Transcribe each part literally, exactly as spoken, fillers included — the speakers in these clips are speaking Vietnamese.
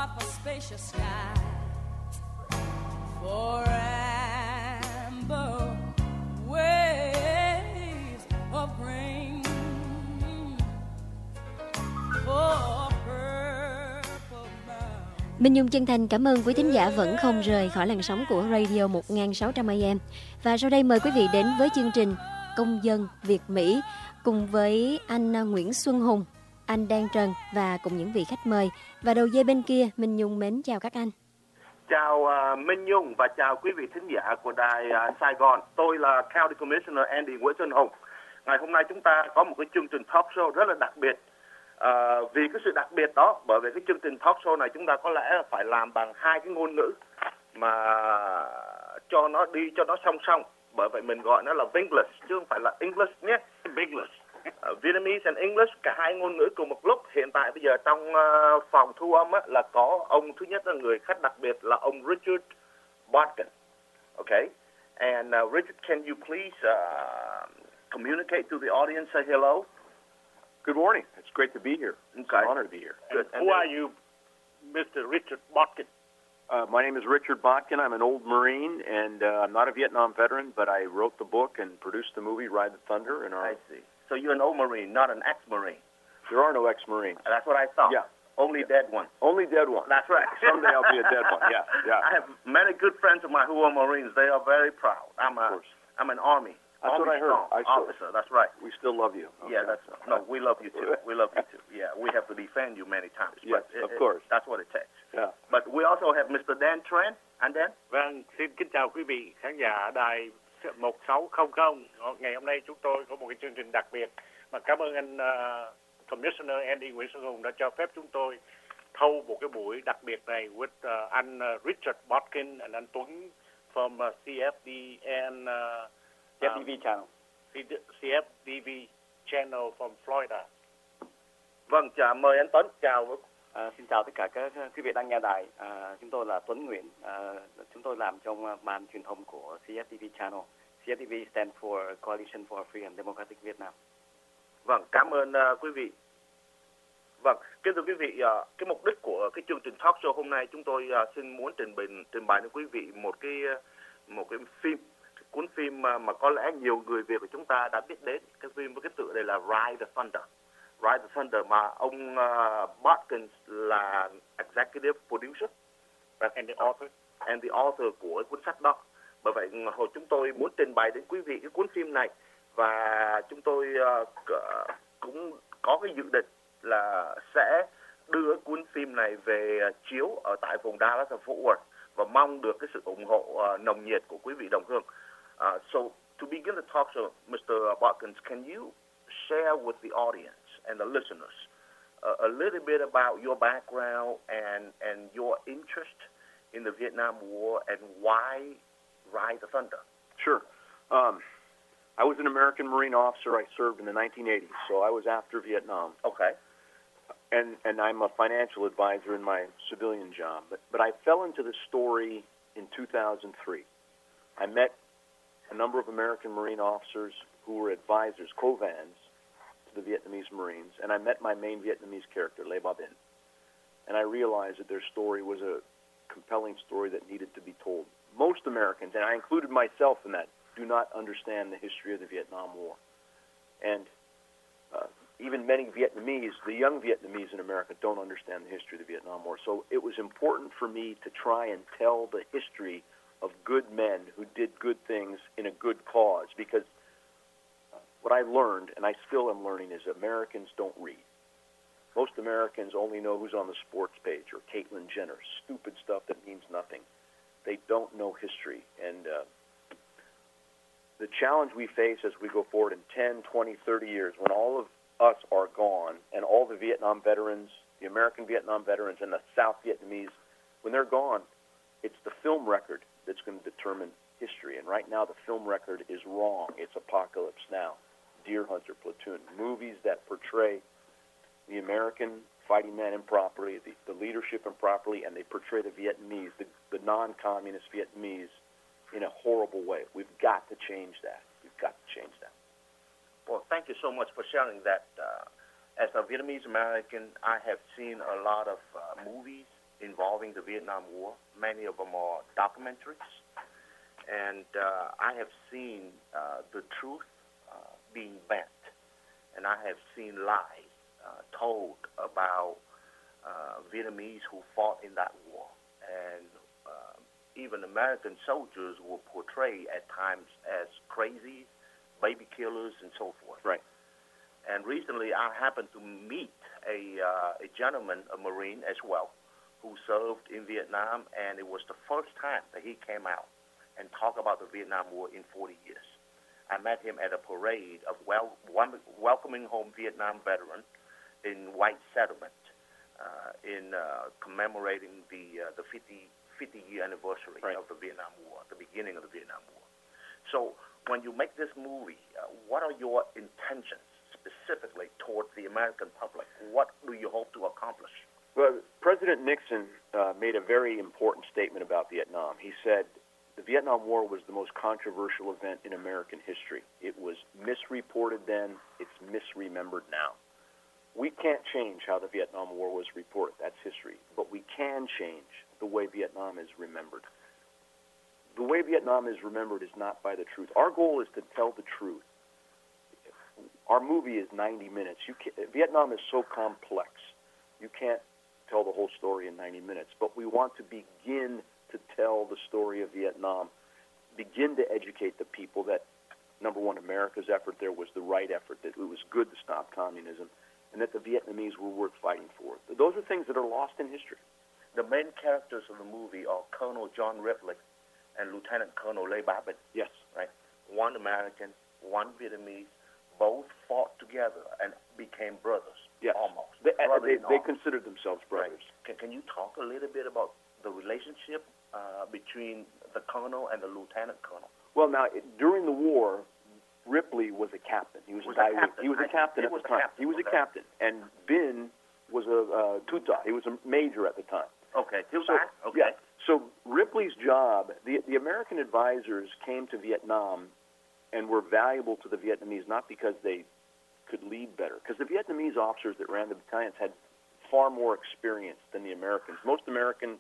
up a spacious sky for amber waves of grain, for purple mountains. Minh Nhung chân thành cảm ơn quý thính giả vẫn không rời khỏi làn sóng của Radio một nghìn sáu trăm A M. Và sau đây mời quý vị đến với chương trình Công dân Việt Mỹ cùng với anh Nguyễn Xuân Hùng, anh Đan Trần và cùng những vị khách mời. Và đầu dây bên kia, Minh Nhung mến chào các anh. Chào uh, Minh Nhung và chào quý vị thính giả của đài uh, Sài Gòn. Tôi là County Commissioner Andy Nguyễn Xuân Hùng. Ngày hôm nay chúng ta có một cái chương trình talk show rất là đặc biệt. Uh, vì cái sự đặc biệt đó, bởi vì cái chương trình talk show này chúng ta có lẽ phải làm bằng hai cái ngôn ngữ mà cho nó đi cho nó song song. Bởi vậy mình gọi nó là Vinglish chứ không phải là English nhé. Vinglish. Uh, Vietnamese and English, cả hai ngôn ngữ cùng một lúc. Hiện tại bây giờ trong uh, phòng thu âm á, là có ông thứ nhất là người khách đặc biệt là ông Richard Botkin. Okay? And uh, Richard, can you please uh, communicate to the audience, say hello? Good morning. It's great to be here. It's Okay. an honor to be here. Good. And who are you, Mister Richard Botkin? Uh, my name is Richard Botkin. I'm an old Marine, and uh, I'm not a Vietnam veteran, but I wrote the book and produced the movie Ride the Thunder. And our, I see. So you're an old Marine, not an ex-Marine. there are no ex-Marines. That's what I thought. Yeah. Only dead ones. Only dead ones. That's right. Someday I'll be a dead one. Yeah, yeah. I have many good friends of mine who are Marines. They are very proud. I'm Of a, course. I'm an Army. That's Army what I heard. strong I saw- officer. That's right. We still love you. Yeah, Okay. that's no. We love you too. We love you too. Yeah, we have to defend you many times. Yes, but it, of it- course. That's what it takes. Yeah. But we also have Mister Dan Trent. And then Vâng, xin kính chào quý vị khán giả đài một sáu không không. Ngày hôm nay chúng tôi có một cái chương trình đặc biệt mà cảm ơn anh uh, Commissioner Andy Nguyễn Xuân Hùng đã cho phép chúng tôi thâu một cái buổi đặc biệt này with uh, anh uh, Richard Botkin and anh Tuấn from uh, C F D and uh, C F T V channel. C F D V channel from Florida. vâng, chào mời anh Tuấn. Chào. À, xin chào tất cả các quý vị đang nghe đài. À, chúng tôi là Tuấn Nguyễn. À, chúng tôi làm trong ban truyền thông của C F T V channel. C F T V stands for Coalition for Free and Democratic Vietnam. Vâng, cảm ơn uh, quý vị. Vâng, kính thưa quý vị, uh, cái mục đích của cái chương trình talk show hôm nay chúng tôi uh, xin muốn trình bày trình bày đến quý vị một cái uh, một cái phim, cái cuốn phim uh, mà có lẽ nhiều người Việt của chúng ta đã biết đến. Cái phim với cái tựa đây là Ride the Thunder. Ride the Thunder mà ông uh, Botkin là executive producer And the author. and the author của cuốn sách đó. Bởi vậy hồi chúng tôi muốn trình bày đến quý vị cái cuốn phim này và chúng tôi uh, c- cũng có cái dự định là sẽ đưa cuốn phim này về uh, chiếu ở tại vùng Dallas và Fort Worth và mong được cái sự ủng hộ uh, nồng nhiệt của quý vị đồng hương. Uh, so to begin the talk show, Mister Botkin, can you share with the audience and the listeners uh, a little bit about your background and and your interest in the Vietnam War and why Ride the Thunder? Sure. Um, I was an American Marine officer. I served in the nineteen eighties, so I was after Vietnam. Okay. And and I'm a financial advisor in my civilian job. But but I fell into this story in two thousand three. I met a number of American Marine officers who were advisors, co-vans, to the Vietnamese Marines, and I met my main Vietnamese character, Le Ba Binh. And I realized that their story was a compelling story that needed to be told. Most Americans, and I included myself in that, do not understand the history of the Vietnam War. And uh, even many Vietnamese, the young Vietnamese in America, don't understand the history of the Vietnam War. So it was important for me to try and tell the history of good men who did good things in a good cause, because what I learned, and I still am learning, is Americans don't read. Most Americans only know who's on the sports page or Caitlyn Jenner, stupid stuff that means nothing. They don't know history. And uh, the challenge we face as we go forward in ten, twenty, thirty years, when all of us are gone and all the Vietnam veterans, the American Vietnam veterans and the South Vietnamese, when they're gone, it's the film record that's going to determine history. And right now the film record is wrong. It's Apocalypse Now, Deer Hunter, Platoon, movies that portray the American fighting men improperly, the, the leadership improperly, and they portray the Vietnamese, the, the non-communist Vietnamese, in a horrible way. We've got to change that. We've got to change that. Well, thank you so much for sharing that. Uh, as a Vietnamese American, I have seen a lot of uh, movies involving the Vietnam War. Many of them are documentaries. And uh, I have seen uh, the truth uh, being bent, and I have seen lies uh, told about uh, Vietnamese who fought in that war. And uh, even American soldiers were portrayed at times as crazy, baby killers, and so forth. Right. And recently I happened to meet a, uh, a gentleman, a Marine as well, who served in Vietnam, and it was the first time that he came out and talk about the Vietnam War in forty years. I met him at a parade of wel- welcoming home Vietnam veterans in White Settlement uh, in uh, commemorating the uh, the fifty, fifty year anniversary right. of the Vietnam War, the beginning of the Vietnam War. So when you make this movie, uh, what are your intentions specifically towards the American public? What do you hope to accomplish? Well, President Nixon uh, made a very important statement about Vietnam. He said, the Vietnam War was the most controversial event in American history. It was misreported then. It's misremembered now. We can't change how the Vietnam War was reported. That's history. But we can change the way Vietnam is remembered. The way Vietnam is remembered is not by the truth. Our goal is to tell the truth. Our movie is ninety minutes. You can't, Vietnam is so complex. You can't tell the whole story in ninety minutes. But we want to begin to tell the story of Vietnam, begin to educate the people that, number one, America's effort there was the right effort, that it was good to stop communism, and that the Vietnamese were worth fighting for. Those are things that are lost in history. The main characters of the movie are Colonel John Ripley and Lieutenant Colonel Le Ba Binh. Yes. Right? One American, one Vietnamese, both fought together and became brothers. Yes. Almost. They, Brother they, they considered themselves brothers. Right. Can, can you talk a little bit about the relationship uh, between the colonel and the lieutenant colonel? Well, now, it, during the war, Ripley was a captain. He was, was a guy. a captain. He was a captain I, at was the time. Captain. He was okay. a captain, and Bin was a uh, tuta. He was a major at the time. Okay. So, okay. Yeah. So Ripley's job, the the American advisors came to Vietnam and were valuable to the Vietnamese not because they could lead better, because the Vietnamese officers that ran the battalions had far more experience than the Americans. Most Americans,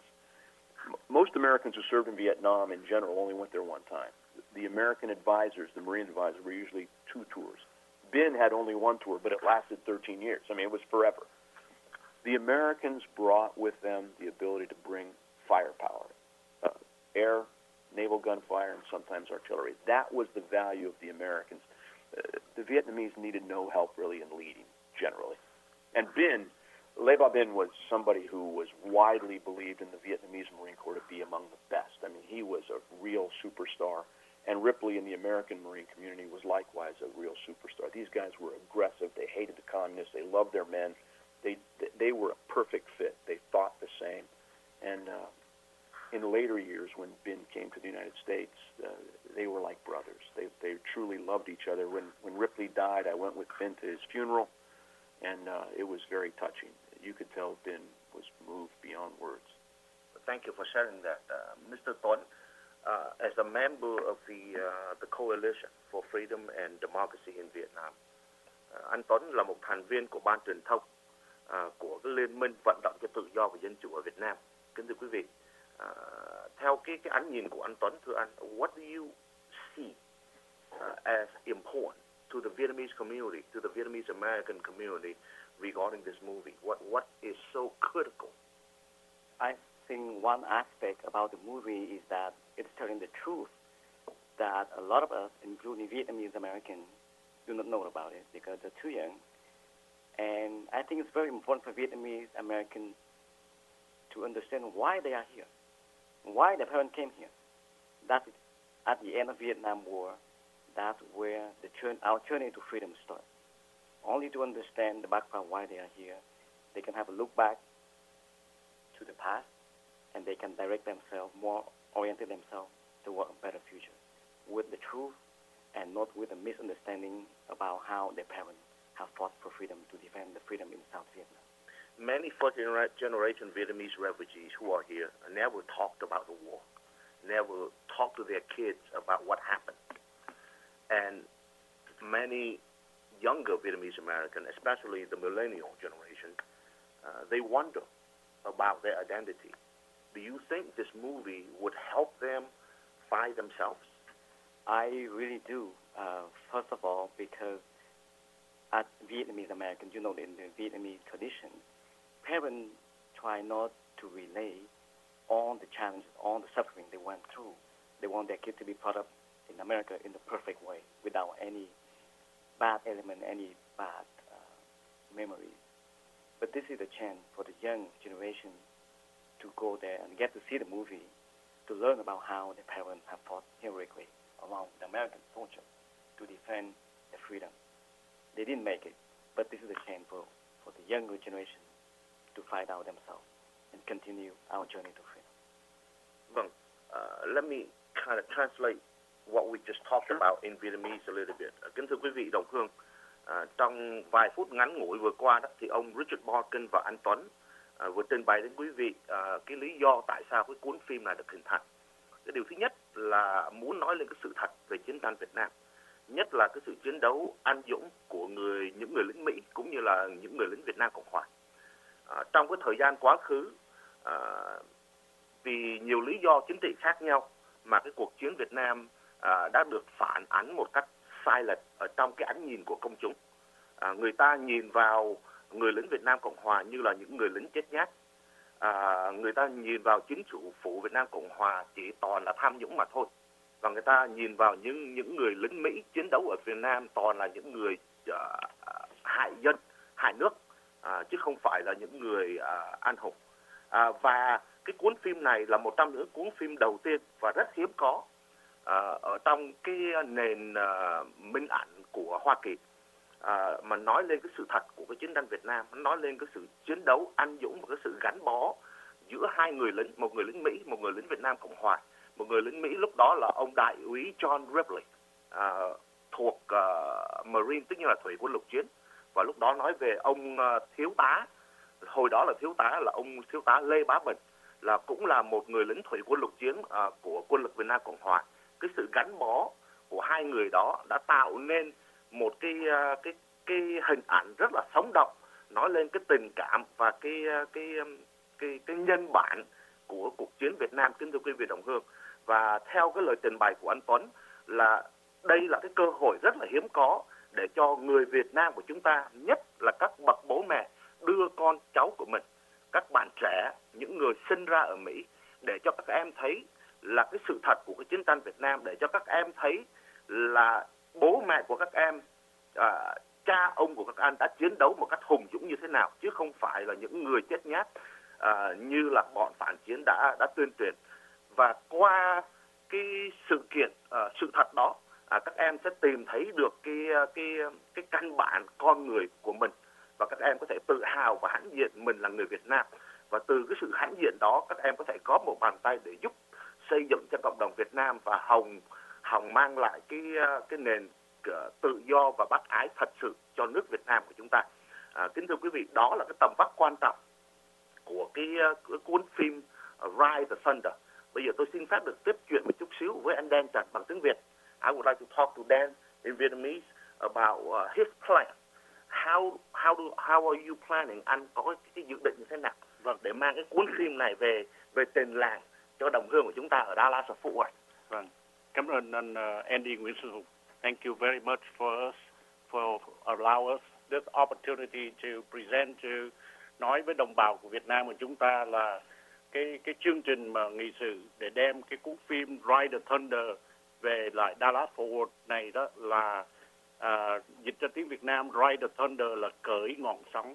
most Americans who served in Vietnam in general only went there one time. The American advisors, the Marine advisors, were usually two tours. Bin had only one tour, but it lasted thirteen years. I mean, it was forever. The Americans brought with them the ability to bring firepower, uh, air, naval gunfire, and sometimes artillery. That was the value of the Americans. Uh, the Vietnamese needed no help really in leading, generally. And Bin, Le Ba Binh was somebody who was widely believed in the Vietnamese Marine Corps to be among the best. I mean, he was a real superstar. And Ripley in the American Marine community was likewise a real superstar. These guys were aggressive. They hated the communists. They loved their men. They they were a perfect fit. They thought the same. And uh, in later years, when Bin came to the United States, uh, they were like brothers. They they truly loved each other. When when Ripley died, I went with Bin to his funeral, and uh, it was very touching. You could tell Bin was moved beyond words. Thank you for sharing that, uh, Mister Tuấn. Uh, as a member of the uh, the Coalition for Freedom and Democracy in Vietnam, uh, anh Tuấn là một thành viên của ban truyền thông uh, của cái Liên minh vận động cho tự do và dân chủ ở Việt Nam. Kính thưa quý vị, uh, theo cái cái ánh nhìn của anh Tuấn, thưa anh, what do you see uh, as important to the Vietnamese community, to the Vietnamese American community regarding this movie? What what is so critical? I think one aspect about the movie is that it's telling the truth that a lot of us, including Vietnamese Americans, do not know about it because they're too young. And I think it's very important for Vietnamese Americans to understand why they are here, why their parents came here. That at the end of Vietnam War, that's where the turn, our journey to freedom starts. Only to understand the background why they are here, they can have a look back to the past, and they can direct themselves, more oriented themselves toward a better future with the truth and not with a misunderstanding about how their parents have fought for freedom to defend the freedom in South Vietnam. Many first-generation Vietnamese refugees who are here never talked about the war, never talked to their kids about what happened. And many younger Vietnamese Americans, especially the millennial generation, uh, they wonder about their identity. Do you think this movie would help them find themselves? I really do. Uh, first of all, because as Vietnamese Americans, you know, in the Vietnamese tradition, parents try not to relay all the challenges, all the suffering they went through. They want their kids to be brought up in America in the perfect way, without any bad element, any bad uh, memories. But this is a chance for the young generation to go there and get to see the movie, to learn about how the parents have fought heroically along the American soldiers to defend their freedom. They didn't make it, but this is a chance for, for the younger generation to find out themselves and continue our journey to freedom. Vâng, uh, let me kind of translate what we just talked about in Vietnamese a little bit. Uh, kính thưa quý vị đồng hương, uh, trong vài phút ngắn ngủi vừa qua đó, thì ông Richard Morgan và anh Tuấn uh, vừa trình bày đến quý vị uh, cái lý do tại sao cái cuốn phim này được hình thành. Cái điều thứ nhất là muốn nói lên cái sự thật về chiến tranh Việt Nam, nhất là cái sự chiến đấu anh dũng của người những người lính Mỹ cũng như là những người lính Việt Nam Cộng Hòa. À, trong cái thời gian quá khứ, à, vì nhiều lý do chính trị khác nhau mà cái cuộc chiến Việt Nam à, đã được phản ánh một cách sai lệch ở trong cái ánh nhìn của công chúng. À, người ta nhìn vào người lính Việt Nam Cộng Hòa như là những người lính chết nhát. À, người ta nhìn vào chính chủ phủ Việt Nam Cộng Hòa chỉ toàn là tham nhũng mà thôi. Và người ta nhìn vào những những người lính Mỹ chiến đấu ở Việt Nam toàn là những người uh, hại dân, hại nước, uh, chứ không phải là những người uh, anh hùng. Uh, và cái cuốn phim này là một trong những cuốn phim đầu tiên và rất hiếm có uh, ở trong cái nền uh, minh ảnh của Hoa Kỳ, uh, mà nói lên cái sự thật của cái chiến tranh Việt Nam, nói lên cái sự chiến đấu anh dũng và cái sự gắn bó giữa hai người lính, một người lính Mỹ, một người lính Việt Nam Cộng Hòa. Một người lính Mỹ lúc đó là ông đại úy John Ripley, uh, thuộc uh, Marine, tức như là thủy quân lục chiến. Và lúc đó nói về ông uh, thiếu tá, hồi đó là thiếu tá, là ông thiếu tá Lê Bá Bình, là cũng là một người lính thủy quân lục chiến uh, của quân lực Việt Nam Cộng Hòa. Cái sự gắn bó của hai người đó đã tạo nên một cái uh, cái cái hình ảnh rất là sống động, nói lên cái tình cảm và cái uh, cái, um, cái cái nhân bản của cuộc chiến Việt Nam, kính thưa quý vị đồng hương. Và theo cái lời trình bày của anh Tuấn là đây là cái cơ hội rất là hiếm có để cho người Việt Nam của chúng ta, nhất là các bậc bố mẹ, đưa con cháu của mình, các bạn trẻ, những người sinh ra ở Mỹ, để cho các em thấy là cái sự thật của cái chiến tranh Việt Nam, để cho các em thấy là bố mẹ của các em, à, cha ông của các anh đã chiến đấu một cách hùng dũng như thế nào, chứ không phải là những người chết nhát à, như là bọn phản chiến đã đã tuyên truyền. Và qua cái sự kiện, uh, sự thật đó, uh, các em sẽ tìm thấy được cái cái cái căn bản con người của mình, và các em có thể tự hào và hãnh diện mình là người Việt Nam. Và từ cái sự hãnh diện đó, các em có thể có một bàn tay để giúp xây dựng cho cộng đồng Việt Nam và hòng hòng mang lại cái cái nền uh, tự do và bác ái thật sự cho nước Việt Nam của chúng ta. Uh, kính thưa quý vị, đó là cái tầm vóc quan trọng của cái, cái cuốn phim uh, Ride the Thunder. Bây giờ tôi xin phép được tiếp chuyện một chút xíu với anh Dan Trần bằng tiếng Việt. I would like to talk to Dan in Vietnamese about uh, his plan. How how do how are you planning? Anh có cái dự định như thế nào? Vâng, để mang cái cuốn phim này về về tình làng cho đồng hương của chúng ta ở Dallas và Fort Worth. Vâng, cảm ơn anh uh, Andy Nguyễn Xuân Hùng. Thank you very much for us for allow us this opportunity to present to nói với đồng bào của Việt Nam của chúng ta là cái cái chương trình mà nghị sự để đem cái cuốn phim Ride the Thunder về lại Dallas Fort Worth này đó là à, dịch ra tiếng Việt Nam Ride the Thunder là cưỡi ngọn sóng,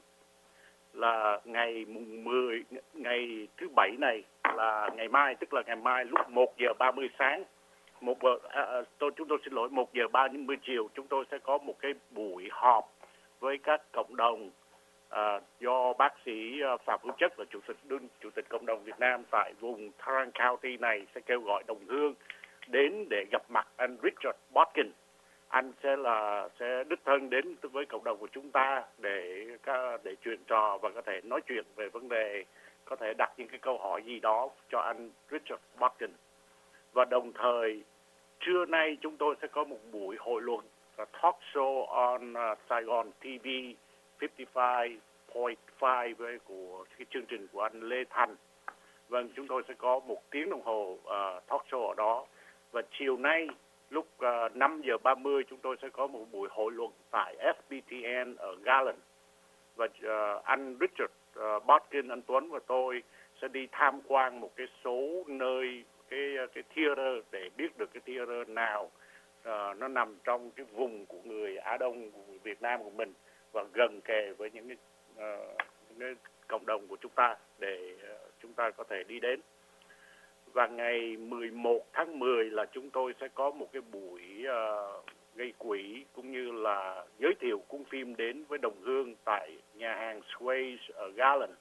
là ngày mùng mười, ngày thứ bảy này, là ngày mai, tức là ngày mai lúc một giờ ba mươi sáng, một giờ à, tôi chúng tôi xin lỗi một giờ ba mươi chiều, chúng tôi sẽ có một cái buổi họp với các cộng đồng. À, do bác sĩ uh, Phạm Hữu Chất là chủ tịch đương chủ tịch cộng đồng Việt Nam tại vùng Tarrant County này sẽ kêu gọi đồng hương đến để gặp mặt anh Richard Botkin. Anh sẽ là sẽ đích thân đến với cộng đồng của chúng ta để để chuyện trò và có thể nói chuyện về vấn đề, có thể đặt những cái câu hỏi gì đó cho anh Richard Botkin. Và đồng thời trưa nay chúng tôi sẽ có một buổi hội luận, talk show on uh, Saigon T V fifty-five Point Five với của cái chương trình của anh Lê Thành. Vâng, chúng tôi sẽ có một tiếng đồng hồ uh, talk show ở đó. Và chiều nay lúc uh, năm giờ ba mươi chúng tôi sẽ có một buổi hội luận tại ép pê tê en ở Garland. Và uh, anh Richard uh, Botkin, anh Tuấn và tôi sẽ đi tham quan một cái số nơi, cái cái theater để biết được cái theater nào uh, nó nằm trong cái vùng của người Á Đông, của người Việt Nam của mình và gần kề với những cái, uh, những cái cộng đồng của chúng ta để uh, chúng ta có thể đi đến. Và ngày mười một tháng mười là chúng tôi sẽ có một cái buổi uh, gây quỹ cũng như là giới thiệu cuốn phim đến với đồng hương tại nhà hàng Sway's ở Garland.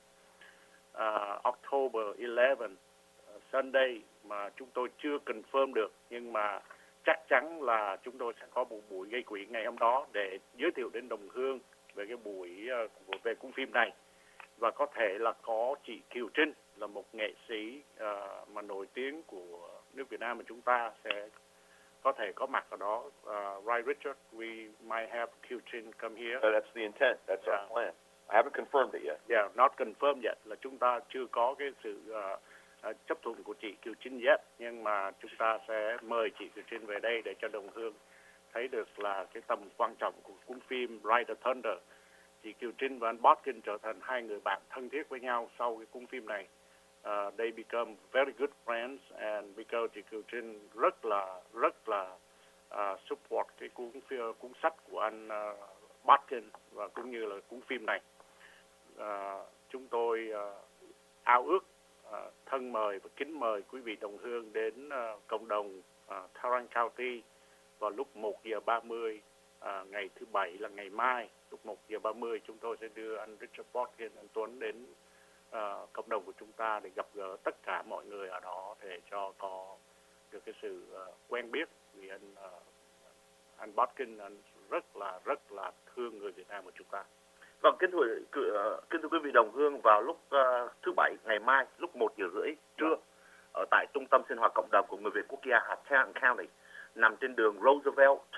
Uh, October eleventh, uh, Sunday mà chúng tôi chưa confirm được, nhưng mà chắc chắn là chúng tôi sẽ có một buổi gây quỹ ngày hôm đó để giới thiệu đến đồng hương về cái buổi uh, về cuốn phim này. Và có thể là có chị Kiều Trinh là một nghệ sĩ uh, mà nổi tiếng của nước Việt Nam mà chúng ta sẽ có thể có mặt ở đó. Uh, right, Richard, we might have Kiều Trinh come here. Uh, that's the intent. That's yeah. our plan. I haven't confirmed it yet. Yeah, not confirmed yet. Là chúng ta chưa có cái sự uh, uh, chấp thuận của chị Kiều Trinh yet. Nhưng mà chúng ta sẽ mời chị Kiều Trinh về đây để cho đồng hương thấy được là cái tầm quan trọng của cuốn phim Ride the Thunder. Chị Kiều Trinh và anh Botkin trở thành hai người bạn thân thiết với nhau sau cái cuốn phim này. Uh, they become very good friends, and because chị Kiều Trinh rất là rất là uh, support cái cuốn cuốn sách của anh uh, Botkin và cũng như là cuốn phim này. Uh, chúng tôi uh, ao ước uh, thân mời và kính mời quý vị đồng hương đến uh, cộng đồng uh, Tarrant County vào lúc một giờ ba mươi uh, ngày thứ bảy là ngày mai. Lúc một giờ ba mươi chúng tôi sẽ đưa anh Richard Botkin, anh Tuấn đến uh, cộng đồng của chúng ta để gặp gỡ tất cả mọi người ở đó để cho có được cái sự uh, quen biết. Vì anh uh, anh Botkin anh rất là rất là thương người Việt Nam của chúng ta. Vâng, kính thưa, kính thưa quý vị đồng hương, vào lúc uh, thứ bảy ngày mai lúc một giờ rưỡi trưa ở tại trung tâm sinh hoạt cộng đồng của người Việt quốc gia hạt Tarrant County nằm trên đường Roosevelt uh,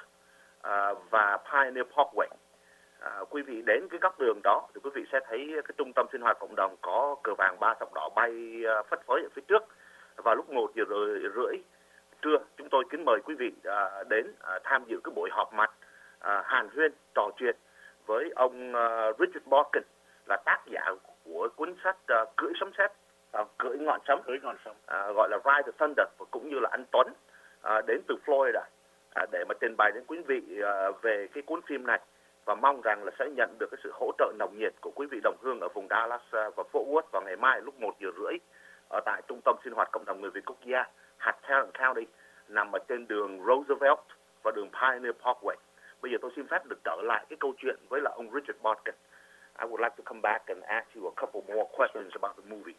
và Pioneer Parkway. Uh, quý vị đến cái góc đường đó thì quý vị sẽ thấy cái trung tâm sinh hoạt cộng đồng có cờ vàng ba sọc đỏ bay uh, phất phới ở phía trước. Vào lúc một giờ rưỡi trưa chúng tôi kính mời quý vị uh, đến uh, tham dự cái buổi họp mặt uh, hàn huyên trò chuyện với ông uh, Richard Botkin, là tác giả của cuốn sách uh, Cưỡi sấm sét, uh, cưỡi ngọn sấm, cưỡi ngọn sấm, uh, gọi là Ride the Thunder, và cũng như là anh Tuấn uh, đến từ Florida uh, để mà trình bày đến quý vị uh, về cái cuốn phim này, và mong rằng là sẽ nhận được cái sự hỗ trợ nồng nhiệt của quý vị đồng hương ở vùng Dallas uh, và Fort Worth vào ngày mai lúc một giờ rưỡi ở tại trung tâm sinh hoạt cộng đồng người Việt quốc gia hạt Tarrant County nằm ở trên đường Roosevelt và đường Pioneer Parkway. Bây giờ tôi xin phép được trở lại cái câu chuyện với là ông Richard Botkin. I would like to come back and ask you a couple more questions about the movie.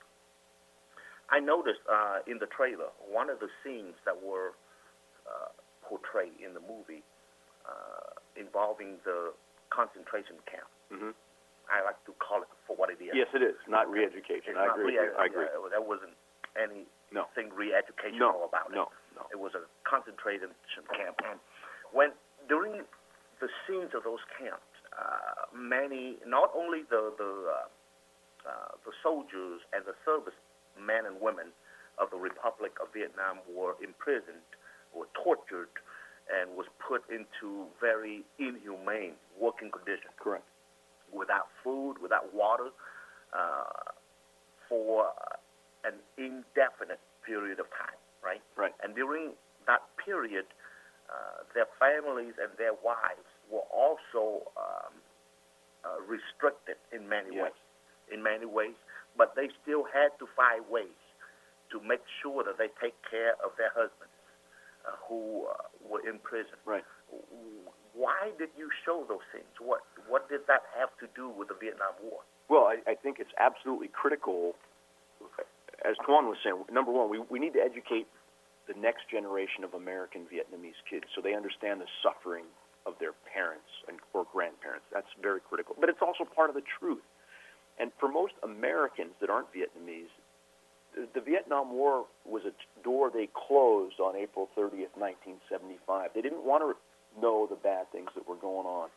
I noticed uh, in the trailer, one of the scenes that were uh, portrayed in the movie uh, involving the concentration camp. Mm-hmm. I like to call it for what it is. Yes, it is. Not re-education. It's I not agree. re- I agree. Uh, there wasn't anything no. re-educational no. about it. No, no. It was a concentration camp. And when during the scenes of those camps, uh, many, not only the the, uh, uh, the soldiers and the service men and women of the Republic of Vietnam were imprisoned, were tortured, and was put into very inhumane working conditions. Correct. Without food, without water, uh, for an indefinite period of time, right? Right. And during that period, uh, their families and their wives were also um, uh, restricted in many yes. ways, in many ways, but they still had to find ways to make sure that they take care of their husbands uh, who uh, were in prison. Right. Why did you show those things? What what did that have to do with the Vietnam War? Well, I, I think it's absolutely critical, as Tuan was saying, number one, we, we need to educate the next generation of American Vietnamese kids so they understand the suffering of their parents and or grandparents. That's very critical. But it's also part of the truth. And for most Americans that aren't Vietnamese, the, the Vietnam War was a door they closed on April thirtieth, nineteen seventy-five. They didn't want to know the bad things that were going on.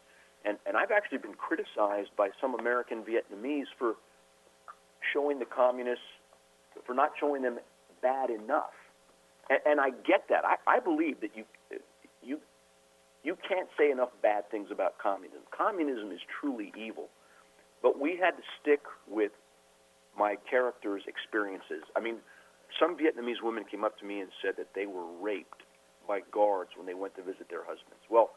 And, and I've actually been criticized by some American Vietnamese for showing the communists, for not showing them bad enough. And, and I get that. I, I believe that you, you, you can't say enough bad things about communism. Communism is truly evil. But we had to stick with my character's experiences. I mean, some Vietnamese women came up to me and said that they were raped by guards when they went to visit their husbands. Well,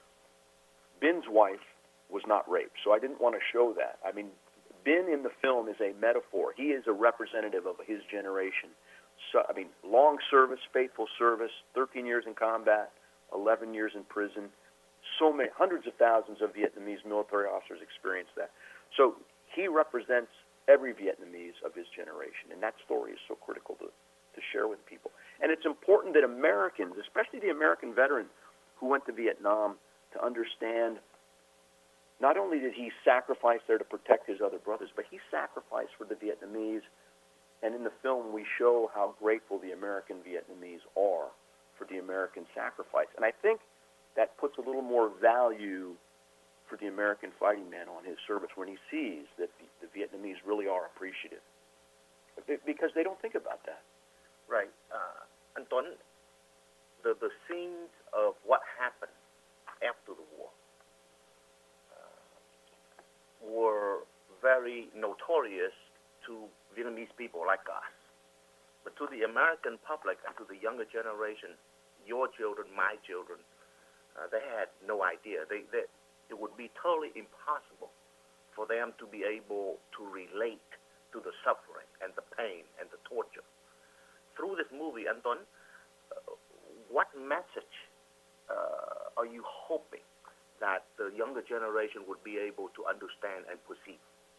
Bin's wife was not raped, so I didn't want to show that. I mean, Bin in the film is a metaphor. He is a representative of his generation. So, I mean, long service, faithful service, thirteen years in combat, eleven years in prison. So many, hundreds of thousands of Vietnamese military officers experienced that. So he represents every Vietnamese of his generation, and that story is so critical to, to share with people. And it's important that Americans, especially the American veteran who went to Vietnam, to understand not only did he sacrifice there to protect his other brothers, but he sacrificed for the Vietnamese. And in the film, we show how grateful the American Vietnamese are for the American sacrifice. And I think that puts a little more value for the American fighting man on his service when he sees that the, the Vietnamese really are appreciative, because they don't think about that. Right. Uh, anh Tuấn, the, the scenes of what happened after the war uh, were very notorious to Vietnamese people like us. But to the American public and to the younger generation, your children, my children, uh, they had no idea. They, they It would be totally impossible for them to be able to relate to the suffering and the pain and the torture. Through this movie, anh Tuấn, uh, what message uh, are you hoping that the younger generation would be able to understand and perceive?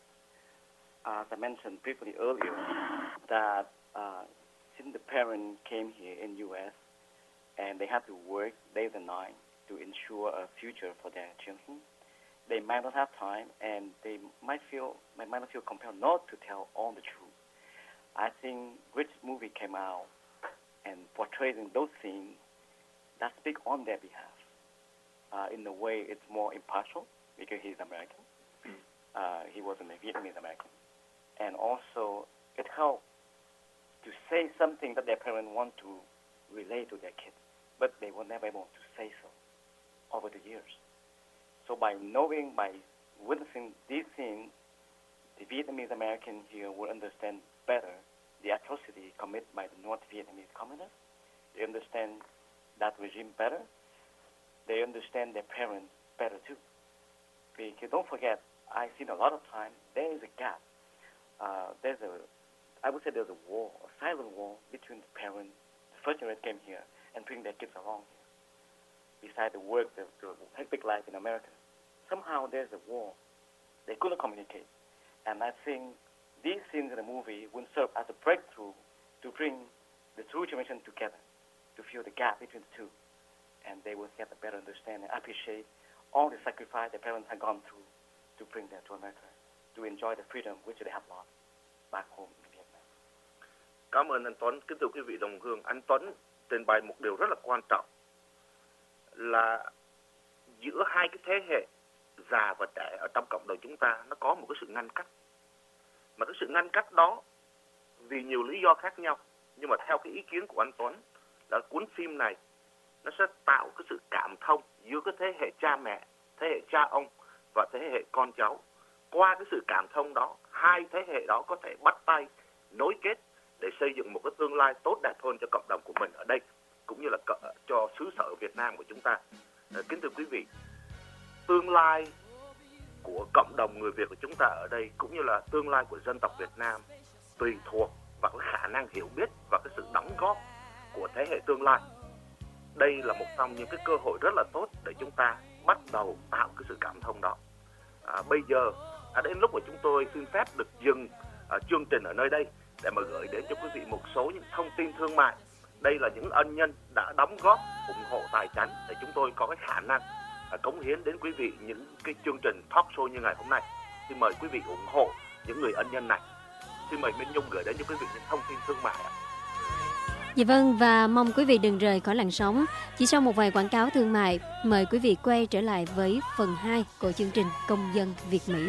As I mentioned briefly earlier, that uh, since the parents came here in U S and they had to work days and nights to ensure a future for their children, they might not have time, and they might feel might not feel compelled not to tell all the truth. I think which movie came out and portraying those scenes that speak on their behalf. Uh, in a way, it's more impartial because he's American. Uh, he wasn't a Vietnamese American, and also it helps to say something that their parents want to relate to their kids, but they were never able to say so over the years. So by knowing, by witnessing these things, the Vietnamese American here will understand better the atrocity committed by the North Vietnamese communists. They understand that regime better. They understand their parents better too. Because don't forget, I've seen a lot of times there is a gap. Uh, there's a, I would say there's a war, a silent war between the parents, the first generation came here and bring their kids along here. Besides the work, the, the hectic life in America, somehow there's a war. They couldn't communicate. And I think these scenes in the movie will serve as a breakthrough to bring the two generations together, to fill the gap between the two. And they will get a better understanding, appreciate all the sacrifice their parents have gone through to bring them to America, to enjoy the freedom which they have lost back home in Vietnam. Cảm ơn anh Tuấn. Kính thưa quý vị đồng hương, anh Tuấn trình bày một điều rất là quan trọng, là giữa hai cái thế hệ già và trẻ ở trong cộng đồng chúng ta nó có một cái sự ngăn cách. Mà cái sự ngăn cách đó vì nhiều lý do khác nhau, nhưng mà theo cái ý kiến của anh Tuấn là cuốn phim này nó sẽ tạo cái sự cảm thông giữa cái thế hệ cha mẹ, thế hệ cha ông và thế hệ con cháu. Qua cái sự cảm thông đó, hai thế hệ đó có thể bắt tay nối kết để xây dựng một cái tương lai tốt đẹp hơn cho cộng đồng của mình ở đây, cũng như là cho xứ sở Việt Nam của chúng ta. Kính thưa quý vị, tương lai của cộng đồng người Việt của chúng ta ở đây, cũng như là tương lai của dân tộc Việt Nam, tùy thuộc vào cái khả năng hiểu biết và cái sự đóng góp của thế hệ tương lai. Đây là một trong những cái cơ hội rất là tốt để chúng ta bắt đầu tạo cái sự cảm thông đó. À, bây giờ à, đến lúc mà chúng tôi xin phép được dừng à, chương trình ở nơi đây để mà gửi đến cho quý vị một số những thông tin thương mại. Đây là những ân nhân đã đóng góp ủng hộ tài chánh để chúng tôi có cái khả năng à, cống hiến đến quý vị những cái chương trình talk show như ngày hôm nay. Xin mời quý vị ủng hộ những người ân nhân này. Xin mời Minh Nhung gửi đến cho quý vị những thông tin thương mại ạ. Dạ vâng, và mong quý vị đừng rời khỏi làn sóng. Chỉ sau một vài quảng cáo thương mại, mời quý vị quay trở lại với phần hai của chương trình Công dân Việt Mỹ.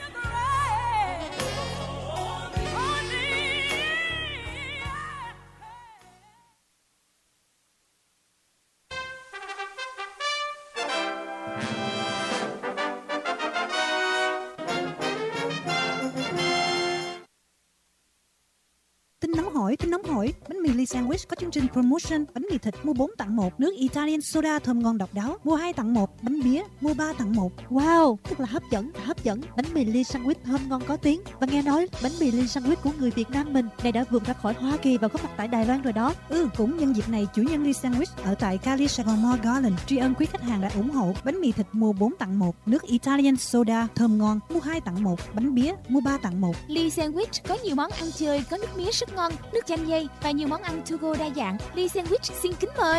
Tin nóng hổi, tin nóng hổi, bánh mì Lee Sandwich có chương trình promotion bánh mì thịt mua bốn tặng một, nước Italian soda thơm ngon độc đáo, mua hai tặng một, bánh bía mua ba tặng một. Wow, thật là hấp dẫn, hấp dẫn. Bánh mì Lee Sandwich thơm ngon có tiếng. Và nghe nói bánh mì Lee Sandwich của người Việt Nam mình này đã vượt ra khỏi Hoa Kỳ và có mặt tại Đài Loan rồi đó. Ừ, cũng nhân dịp này, chủ nhân Lee Sandwich ở tại Cali Sài Gòn Mall Garden tri ân quý khách hàng đã ủng hộ bánh mì thịt mua bốn tặng một, nước Italian soda thơm ngon mua hai tặng một, bánh bía mua ba tặng một. Lee Sandwich có nhiều món ăn chơi, có nước mía rất ngon, nước chanh dây và nhiều món ăn to go đa dạng. Lee Sandwich xin kính mời.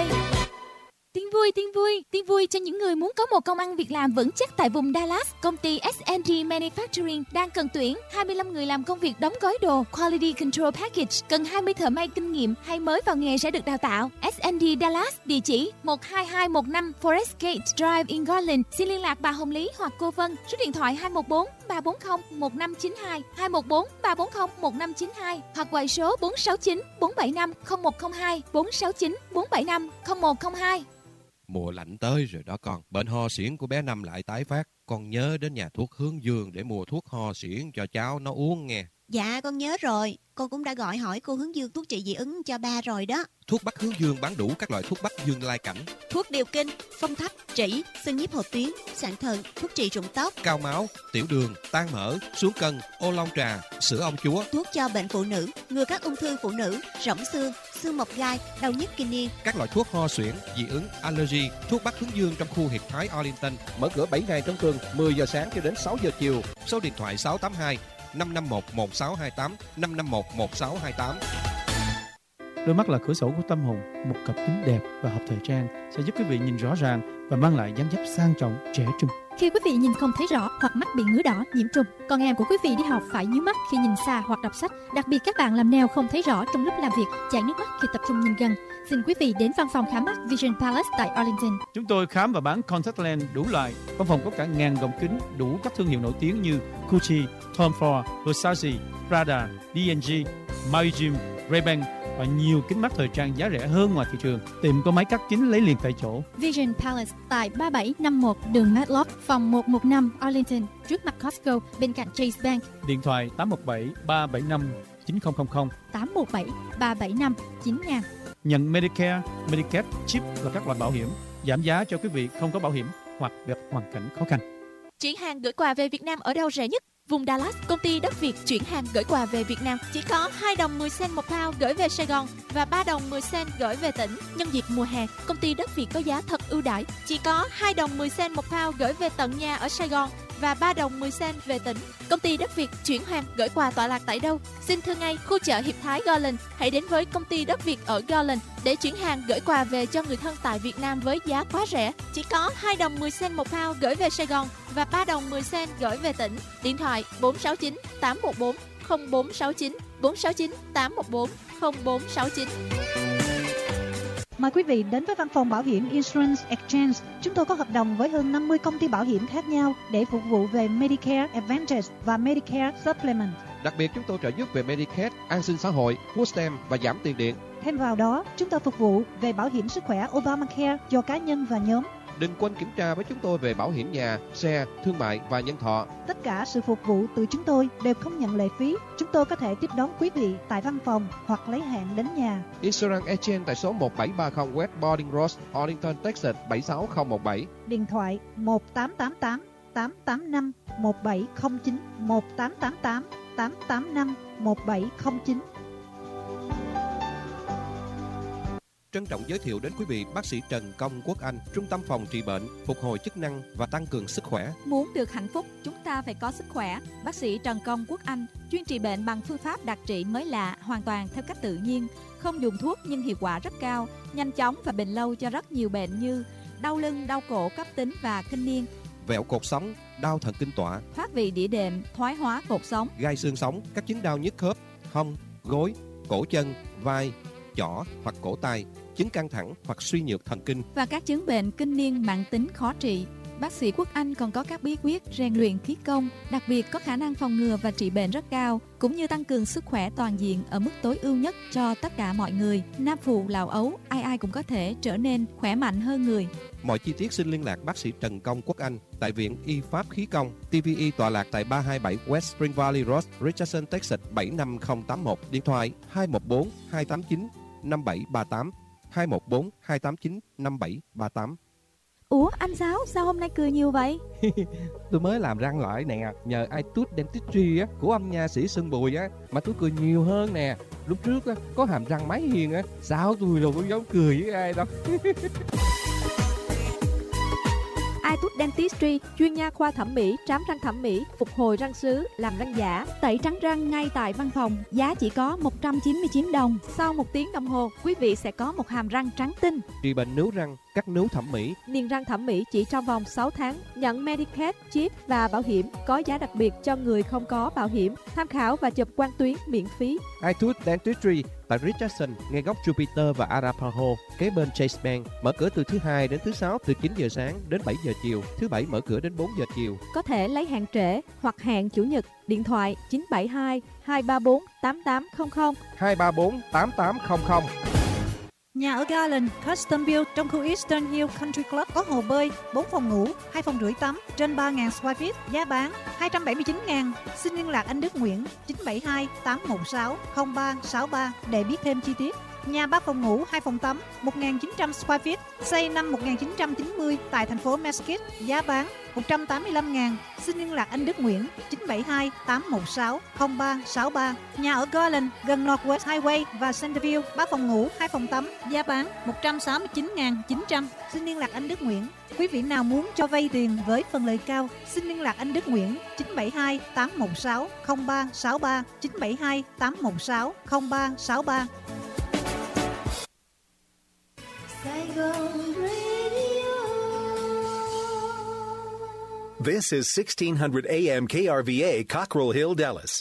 Tin vui, tin vui, tin vui cho những người muốn có một công ăn việc làm vững chắc tại vùng Dallas. Công ty ét and đê Manufacturing đang cần tuyển hai mươi lăm người làm công việc đóng gói đồ Quality Control Package. Cần hai mươi thợ may kinh nghiệm hay mới vào nghề sẽ được đào tạo. ét and đê Dallas, địa chỉ một hai hai một năm Forest Gate Drive in Garland. Xin liên lạc bà Hồng Lý hoặc cô Vân. Số điện thoại hai một bốn ba bốn không một năm chín hai, hai một bốn ba bốn không một năm chín hai hoặc gọi số bốn sáu chín bốn bảy năm không một không hai, bốn sáu chín bốn bảy năm không một không hai. Mùa lạnh tới rồi đó con. Bệnh ho suyễn của bé Năm lại tái phát. Con nhớ đến nhà thuốc Hướng Dương để mua thuốc ho suyễn cho cháu nó uống nghe. Dạ con nhớ rồi. Con cũng đã gọi hỏi cô Hướng Dương thuốc trị dị ứng cho ba rồi đó. Thuốc Bắc Hướng Dương bán đủ các loại thuốc Bắc Dương Lai Cảnh, thuốc điều kinh, phong thấp, trĩ, xương nhiếp hột tuyến, sạn thận, thuốc trị rụng tóc, cao máu, tiểu đường, tan mỡ, xuống cân, ô long trà, sữa ong chúa, thuốc cho bệnh phụ nữ, ngừa các ung thư phụ nữ, rỗng xương, xương mọc gai, đau nhức kinh niên, các loại thuốc ho suyễn, dị ứng, allergy. Thuốc Bắc Hướng Dương trong khu Hiệp Thái Arlington mở cửa bảy ngày trong tuần, mười giờ sáng cho đến sáu giờ chiều. Số điện thoại sáu tám hai năm năm một một sáu hai tám, năm năm một một sáu hai tám. Đôi mắt là cửa sổ của tâm hồn. Một cặp kính đẹp và hợp thời trang sẽ giúp quý vị nhìn rõ ràng và mang lại dáng dấp sang trọng, trẻ trung. Khi quý vị nhìn không thấy rõ hoặc mắt bị ngứa đỏ, nhiễm trùng, con em của quý vị đi học phải nhíu mắt khi nhìn xa hoặc đọc sách. Đặc biệt các bạn làm nail không thấy rõ trong lúc làm việc, chảy nước mắt khi tập trung nhìn gần. Xin quý vị đến văn phòng khám mắt Vision Palace tại Arlington. Chúng tôi khám và bán contact lens đủ loại. Văn phòng có cả ngàn gọng kính đủ các thương hiệu nổi tiếng như Gucci, Tom Ford, Versace, Prada, đê and giê, Maui Jim, Ray-Ban và nhiều kính mắt thời trang giá rẻ hơn ngoài thị trường. Tiệm có máy cắt kính lấy liền tại chỗ. Vision Palace tại ba bảy năm mốt đường Matlock, phòng một một năm Arlington, trước mặt Costco, bên cạnh Chase Bank. Điện thoại tám một bảy ba bảy năm chín không không không, tám một bảy ba bảy năm chín nghìn. Nhận Medicare, Medicaid, chip và các loại bảo hiểm. Giảm giá cho quý vị không có bảo hiểm hoặc gặp hoàn cảnh khó khăn. Chuyển hàng gửi quà về Việt Nam ở đâu rẻ nhất? Vùng Dallas, công ty đất Việt chuyển hàng gửi quà về Việt Nam chỉ có hai đồng mười cent một pound gửi về Sài Gòn và ba đồng mười cent gửi về tỉnh. Nhân dịp mùa hè, công ty đất Việt có giá thật ưu đãi, chỉ có hai đồng mười cent một pound gửi về tận nhà ở Sài Gòn và ba đồng mười cent về tỉnh. Công ty đất Việt chuyển hàng gửi quà tọa lạc tại đâu? Xin thưa ngay khu chợ Hiệp Thái Garland. Hãy đến với công ty đất Việt ở Garland để chuyển hàng gửi quà về cho người thân tại Việt Nam với giá quá rẻ, chỉ có hai đồng mười cent một pound gửi về Sài Gòn và ba đồng mười cent gửi về tỉnh. Điện thoại bốn sáu chín tám một bốn không bốn sáu chín, bốn sáu chín tám một bốn không bốn sáu chín. Mời quý vị đến với văn phòng bảo hiểm Insurance Exchange. Chúng tôi có hợp đồng với hơn năm mươi công ty bảo hiểm khác nhau để phục vụ về Medicare Advantage và Medicare Supplement. Đặc biệt chúng tôi trợ giúp về Medicaid, an sinh xã hội, food stamp và giảm tiền điện. Thêm vào đó, chúng tôi phục vụ về bảo hiểm sức khỏe Obamacare cho cá nhân và nhóm. Đừng quên kiểm tra với chúng tôi về bảo hiểm nhà, xe, thương mại và nhân thọ. Tất cả sự phục vụ từ chúng tôi đều không nhận lệ phí. Chúng tôi có thể tiếp đón quý vị tại văn phòng hoặc lấy hẹn đến nhà. Insurance Agent tại số một bảy ba không West Boarding Road, Arlington, Texas bảy sáu không một bảy. Điện thoại một tám tám tám tám tám năm một bảy không chín, một tám tám tám tám tám năm một bảy không chín. Trân trọng giới thiệu đến quý vị bác sĩ Trần Công Quốc Anh, Trung tâm phòng trị bệnh, phục hồi chức năng và tăng cường sức khỏe. Muốn được hạnh phúc, chúng ta phải có sức khỏe. Bác sĩ Trần Công Quốc Anh chuyên trị bệnh bằng phương pháp đặc trị mới lạ, hoàn toàn theo cách tự nhiên, không dùng thuốc nhưng hiệu quả rất cao, nhanh chóng và bền lâu cho rất nhiều bệnh như đau lưng, đau cổ cấp tính và kinh niên, vẹo cột sống, đau thần kinh tọa, thoát vị đĩa đệm, thoái hóa cột sống, gai xương sống, các chứng đau nhức khớp, hông, gối, cổ chân, vai, chỏ hoặc cổ tay, chứng căng thẳng hoặc suy nhược thần kinh và các chứng bệnh kinh niên mãn tính khó trị. Bác sĩ Quốc Anh còn có các bí quyết rèn luyện khí công, đặc biệt có khả năng phòng ngừa và trị bệnh rất cao, cũng như tăng cường sức khỏe toàn diện ở mức tối ưu nhất cho tất cả mọi người. Nam phụ lão ấu, ai ai cũng có thể trở nên khỏe mạnh hơn người. Mọi chi tiết xin liên lạc bác sĩ Trần Công Quốc Anh tại Viện Y Pháp Khí Công, tê vê e tọa lạc tại ba hai bảy West Spring Valley Road, Richardson, Texas bảy năm không tám một, điện thoại hai một bốn hai tám chín năm bảy ba tám, hai một bốn hai tám chín năm bảy ba tám. Ủa anh Sáu, sao hôm nay cười nhiều vậy? Tôi mới làm răng lại nè, nhờ iTooth Dentistry á, của ông nha sĩ Sơn Bùi á, mà tôi cười nhiều hơn nè. Lúc trước á, có hàm răng máy hiền á, sao tôi đâu có dám cười với ai đâu. iTooth Dentistry, chuyên nha khoa thẩm mỹ, trám răng thẩm mỹ, phục hồi răng sứ, làm răng giả, tẩy trắng răng ngay tại văn phòng, giá chỉ có một trăm chín mươi chín đồng. Sau một tiếng đồng hồ, quý vị sẽ có một hàm răng trắng tinh. Trị bệnh nướu răng, cắt nướu thẩm mỹ. Niềng răng thẩm mỹ chỉ trong vòng sáu tháng, nhận Medicaid, chip và bảo hiểm, có giá đặc biệt cho người không có bảo hiểm. Tham khảo và chụp quang tuyến miễn phí. iTooth Dentistry tại Richardson, ngay góc Jupiter và Arapaho, kế bên Chase Bank, mở cửa từ thứ hai đến thứ sáu từ chín giờ sáng đến bảy giờ chiều, thứ bảy mở cửa đến bốn giờ chiều. Có thể lấy hẹn trễ hoặc hẹn chủ nhật. Điện thoại chín bảy hai hai ba bốn tám tám không không, hai ba bốn tám tám không không. Nhà ở Garland Custom Build trong khu Eastern Hill Country Club có hồ bơi, bốn phòng ngủ, hai phòng rưỡi tắm, trên ba nghìn square feet, giá bán hai trăm bảy mươi chín nghìn. Xin liên lạc anh Đức Nguyễn chín bảy hai tám một sáu không ba sáu ba để biết thêm chi tiết. Nhà ba phòng ngủ, hai phòng tắm, một nghìn chín trăm square feet, xây năm một nghìn chín trăm chín mươi tại thành phố Mesquite, giá bán một trăm tám mươi lăm nghìn. Xin liên lạc anh Đức Nguyễn chín bảy hai tám một sáu không ba sáu ba. Nhà ở Garland gần Northwest Highway và Centerville, ba phòng ngủ, hai phòng tắm, giá bán một trăm sáu mươi chín nghìn chín trăm. Xin liên lạc anh Đức Nguyễn. Quý vị nào muốn cho vay tiền với phần lời cao, xin liên lạc anh Đức Nguyễn chín bảy hai tám một sáu không ba sáu ba, chín bảy hai tám một sáu không ba sáu ba. This is sixteen hundred A M K R V A, Cockrell Hill, Dallas.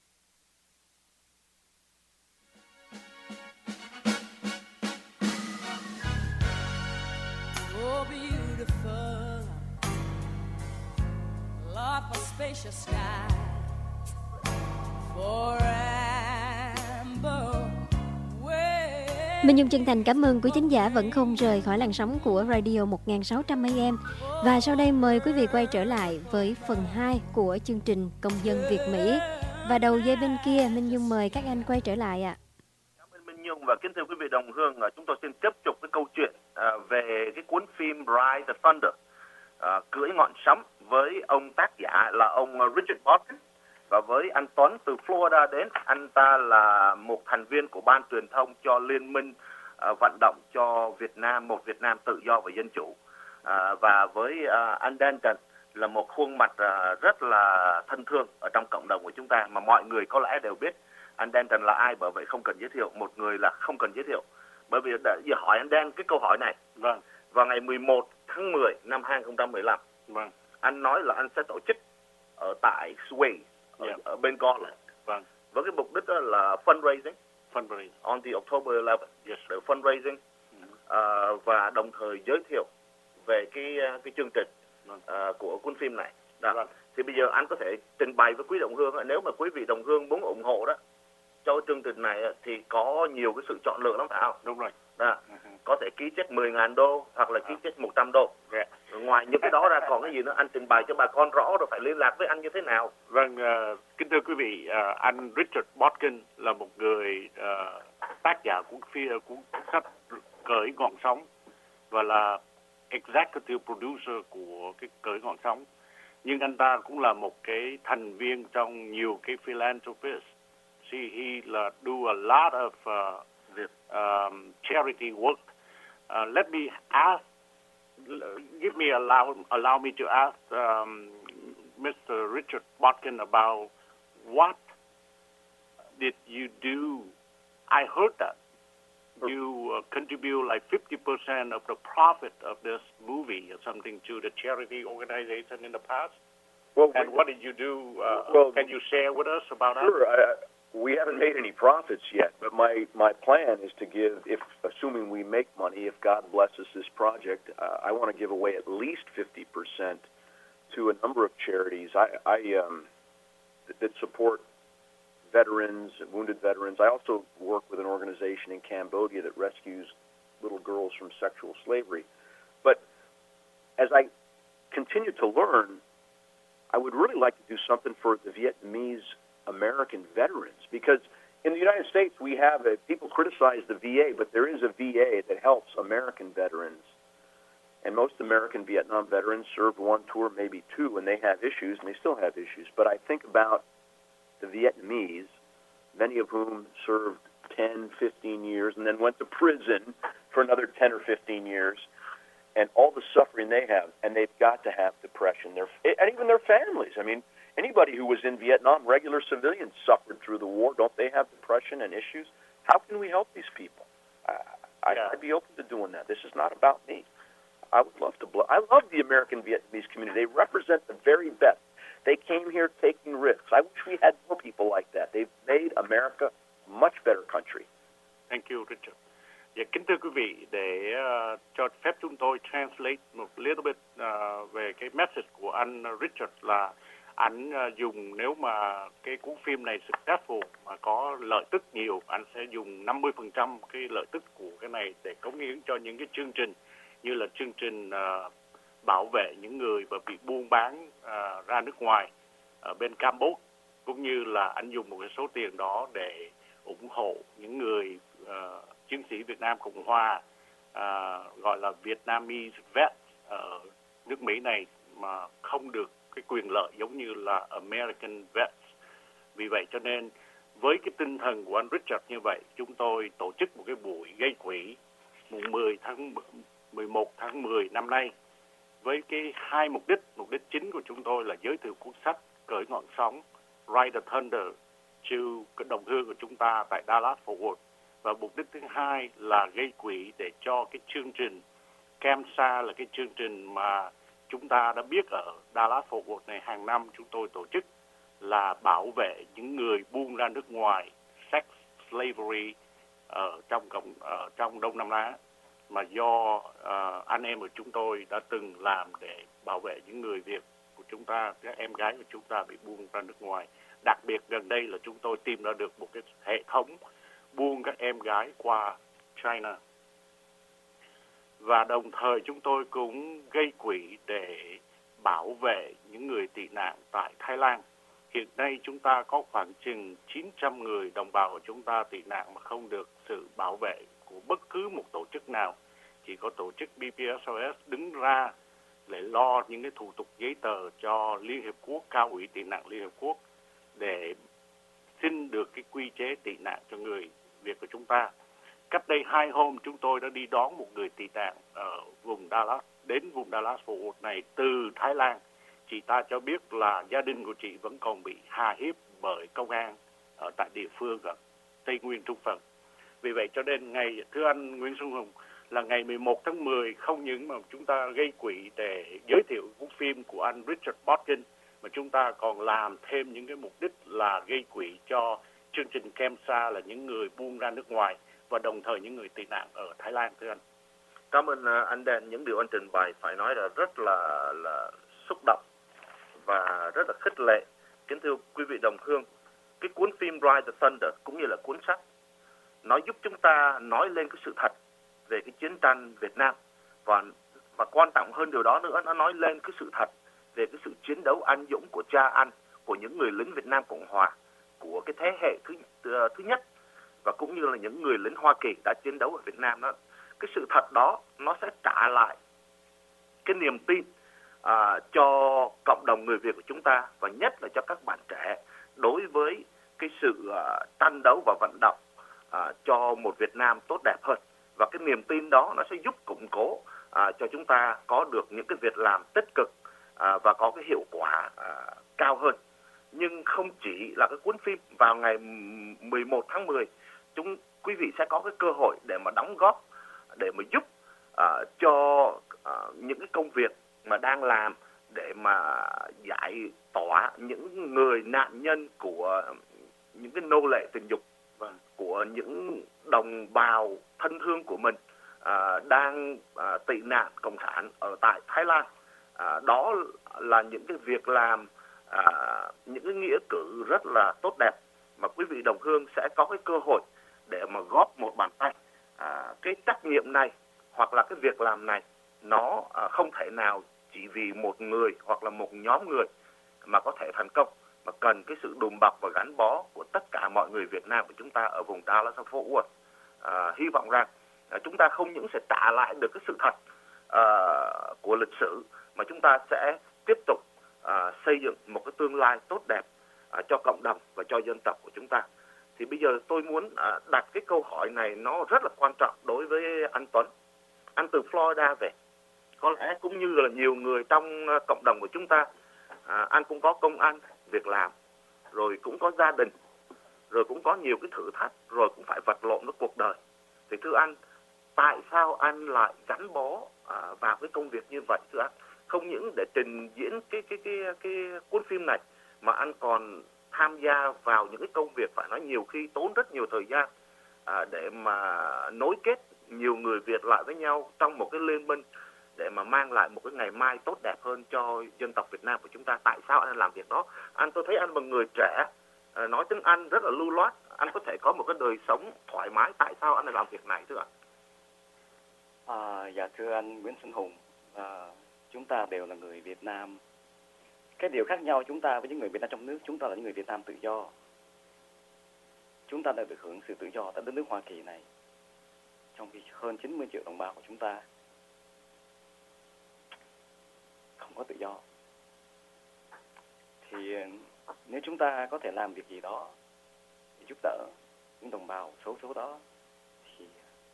Oh, beautiful, Lord, for spacious sky, for amber. Minh Nhung chân thành cảm ơn quý thính giả vẫn không rời khỏi làn sóng của Radio một nghìn sáu trăm A M. Và sau đây mời quý vị quay trở lại với phần hai của chương trình Công dân Việt Mỹ. Và đầu dây bên kia, Minh Nhung mời các anh quay trở lại ạ. Cảm ơn Minh Nhung và kính thưa quý vị đồng hương, chúng tôi xin tiếp tục cái câu chuyện về cái cuốn phim Ride the Thunder, cưỡi ngọn sấm, với ông tác giả là ông Richard Botkin. Và với anh Tuấn từ Florida đến, anh ta là một thành viên của ban truyền thông cho Liên minh uh, vận động cho Việt Nam, một Việt Nam tự do và dân chủ. Uh, và với uh, anh Denton là một khuôn mặt uh, rất là thân thương ở trong cộng đồng của chúng ta, mà mọi người có lẽ đều biết anh Denton là ai, bởi vậy không cần giới thiệu. Một người là không cần giới thiệu, bởi vì đã giờ hỏi anh Dan cái câu hỏi này. Vâng. Vào ngày mười một tháng mười năm hai không một năm, vâng, anh nói là anh sẽ tổ chức ở tại Sway, Ở, yeah. ở bên Garland, vâng, với cái mục đích đó là fundraising, fundraising on the October eleventh, yes, để fundraising, mm-hmm. uh, và đồng thời giới thiệu về cái cái chương trình uh, của cuốn phim này. Đó. Vâng. Thì bây giờ anh có thể trình bày với quý đồng hương, nếu mà quý vị đồng hương muốn ủng hộ đó cho chương trình này thì có nhiều cái sự chọn lựa lắm phải không? Đúng rồi. Đó. Uh-huh. Có thể ký check mười nghìn đô hoặc là ký check một trăm đô. Yeah. Ngoài những cái đó ra còn cái gì nữa, anh trình bày cho bà con rõ rồi phải liên lạc với anh như thế nào. Vâng, uh, kính thưa quý vị, uh, anh Richard Botkin là một người uh, tác giả cuốn phim, cuốn sách Cưỡi ngọn sóng và là executive producer của cái Cưỡi ngọn sóng. Nhưng anh ta cũng là một cái thành viên trong nhiều cái philanthropist. See, he là do a lot of uh, um, charity work. Uh, let me ask. Give me allow allow me to ask um, Mister Richard Botkin about what did you do? I heard that you uh, contribute like fifty percent of the profit of this movie or something to the charity organization in the past. Well, and what did you do? Uh, well, can you share with us about sure, that? Sure. We haven't made any profits yet, but my, my plan is to give, if assuming we make money, if God blesses this project, uh, I want to give away at least fifty percent to a number of charities I, I um, that, that support veterans, wounded veterans. I also work with an organization in Cambodia that rescues little girls from sexual slavery. But as I continue to learn, I would really like to do something for the Vietnamese American veterans, because in the United States we have a, people criticize the V A, but there is a V A that helps American veterans. And most American Vietnam veterans served one tour, maybe two, and they have issues, and they still have issues. But I think about the Vietnamese, many of whom served ten, fifteen years and then went to prison for another ten or fifteen years, and all the suffering they have, and they've got to have depression. They're, and even their families. I mean, anybody who was in Vietnam, regular civilians suffered through the war. Don't they have depression and issues? How can we help these people? Uh, I'd, I'd be open to doing that. This is not about me. I would love to blow. I love the American Vietnamese community. They represent the very best. They came here taking risks. I wish we had more people like that. They've made America a much better country. Thank you, Richard. Dạ, kính thưa quý vị, để uh, cho phép chúng tôi translate một little bit uh, về cái message của anh Richard, là anh uh, dùng, nếu mà cái cuốn phim này successful mà có lợi tức nhiều, anh sẽ dùng năm mươi phần trăm cái lợi tức của cái này để cống hiến cho những cái chương trình như là chương trình uh, bảo vệ những người mà bị buôn bán uh, ra nước ngoài ở bên Campuchia, cũng như là anh dùng một cái số tiền đó để ủng hộ những người uh, chiến sĩ Việt Nam Cộng Hòa, uh, gọi là Vietnamese vets ở nước Mỹ này mà không được cái quyền lợi giống như là American vets. Vì vậy cho nên với cái tinh thần của anh Richard như vậy, chúng tôi tổ chức một cái buổi gây quỹ mùng mười tháng mười một tháng mười năm nay với cái hai mục đích. Mục đích chính của chúng tôi là giới thiệu cuốn sách Cởi ngọn sóng, Ride the Thunder, chiêu cái đồng hương của chúng ta tại Dallas Fort Worth. Và mục đích thứ hai là gây quỹ để cho cái chương trình CAMSA, là cái chương trình mà chúng ta đã biết ở Dallas Fort Worth này hàng năm chúng tôi tổ chức, là bảo vệ những người buôn ra nước ngoài, sex slavery ở trong cộng ở trong Đông Nam Á, mà do uh, anh em của chúng tôi đã từng làm để bảo vệ những người Việt của chúng ta, các em gái của chúng ta bị buôn ra nước ngoài. Đặc biệt gần đây là chúng tôi tìm ra được một cái hệ thống buôn các em gái qua China. Và đồng thời chúng tôi cũng gây quỹ để bảo vệ những người tị nạn tại Thái Lan. Hiện nay chúng ta có khoảng chừng chín trăm người đồng bào của chúng ta tị nạn mà không được sự bảo vệ của bất cứ một tổ chức nào. Chỉ có tổ chức bê pê ét o ét đứng ra để lo những cái thủ tục giấy tờ cho Liên Hiệp Quốc, Cao ủy tị nạn Liên Hiệp Quốc, để xin được cái quy chế tị nạn cho người Việt của chúng ta. Cách đây hai hôm chúng tôi đã đi đón một người tị nạn ở vùng Dallas, đến vùng Dallas Fort Worth này từ Thái Lan. Chị ta cho biết là gia đình của chị vẫn còn bị hà hiếp bởi công an ở tại địa phương ở Tây Nguyên Trung Phần. Vì vậy cho nên ngày, thưa anh Nguyễn Xuân Hùng, là ngày mười một tháng mười không những mà chúng ta gây quỹ để giới thiệu cuốn phim của anh Richard Botkin, mà chúng ta còn làm thêm những cái mục đích là gây quỹ cho chương trình CAMSA, là những người buôn ra nước ngoài và đồng thời những người tị nạn ở Thái Lan, thưa anh. Cảm ơn anh Dan. Những điều anh trình bày phải nói là rất là là xúc động và rất là khích lệ. Kính thưa quý vị đồng hương, cái cuốn phim Ride the Thunder cũng như là cuốn sách, nó giúp chúng ta nói lên cái sự thật về cái chiến tranh Việt Nam, và và quan trọng hơn điều đó nữa, nó nói lên cái sự thật về cái sự chiến đấu anh dũng của cha anh, của những người lính Việt Nam Cộng Hòa, của cái thế hệ thứ thứ nhất, và cũng như là những người lính Hoa Kỳ đã chiến đấu ở Việt Nam. Đó, cái sự thật đó nó sẽ trả lại cái niềm tin à, cho cộng đồng người Việt của chúng ta, và nhất là cho các bạn trẻ, đối với cái sự à, tranh đấu và vận động à, cho một Việt Nam tốt đẹp hơn. Và cái niềm tin đó nó sẽ giúp củng cố à, cho chúng ta có được những cái việc làm tích cực à, và có cái hiệu quả à, cao hơn. Nhưng không chỉ là cái cuốn phim, vào ngày mười một tháng mười, chúng quý vị sẽ có cái cơ hội để mà đóng góp, để mà giúp uh, cho uh, những cái công việc mà đang làm để mà giải tỏa những người nạn nhân của những cái nô lệ tình dục của những đồng bào thân thương của mình à, đang à, tị nạn cộng sản ở tại Thái Lan. À, đó là những cái việc làm, à, những cái nghĩa cử rất là tốt đẹp mà quý vị đồng hương sẽ có cái cơ hội để mà góp một bàn tay. À, cái trách nhiệm này hoặc là cái việc làm này nó à, không thể nào chỉ vì một người hoặc là một nhóm người mà có thể thành công, mà cần cái sự đùm bọc và gắn bó của tất cả mọi người Việt Nam của chúng ta ở vùng Dallas và Fort Worth. À, hy vọng rằng à, chúng ta không những sẽ trả lại được cái sự thật à, của lịch sử, mà chúng ta sẽ tiếp tục à, xây dựng một cái tương lai tốt đẹp à, cho cộng đồng và cho dân tộc của chúng ta. Thì bây giờ tôi muốn à, đặt cái câu hỏi này, nó rất là quan trọng đối với anh Tuấn. Anh từ Florida về, có lẽ cũng như là nhiều người trong à, cộng đồng của chúng ta, à, anh cũng có công ăn việc làm, rồi cũng có gia đình, rồi cũng có nhiều cái thử thách, rồi cũng phải vật lộn với cuộc đời. Thì thưa anh, tại sao anh lại gắn bó à, vào cái công việc như vậy thưa anh? Không những để trình diễn cái cái cái cái cuốn phim này, mà anh còn tham gia vào những cái công việc phải nói nhiều khi tốn rất nhiều thời gian à, để mà nối kết nhiều người Việt lại với nhau trong một cái liên minh để mà mang lại một cái ngày mai tốt đẹp hơn cho dân tộc Việt Nam của chúng ta. Tại sao anh làm việc đó? Anh tôi thấy anh là một người trẻ, à, nói tiếng Anh rất là lưu loát, anh có thể có một cái đời sống thoải mái. Tại sao anh lại làm việc này thưa anh? À, dạ thưa anh Nguyễn Xuân Hùng, à, chúng ta đều là người Việt Nam. Cái điều khác nhau chúng ta với những người Việt Nam trong nước, chúng ta là những người Việt Nam tự do. Chúng ta đã được hưởng sự tự do tại đất nước Hoa Kỳ này, trong khi hơn chín mươi triệu đồng bào của chúng ta không có tự do. Thì nếu chúng ta có thể làm việc gì đó để giúp đỡ những đồng bào xấu số đó, thì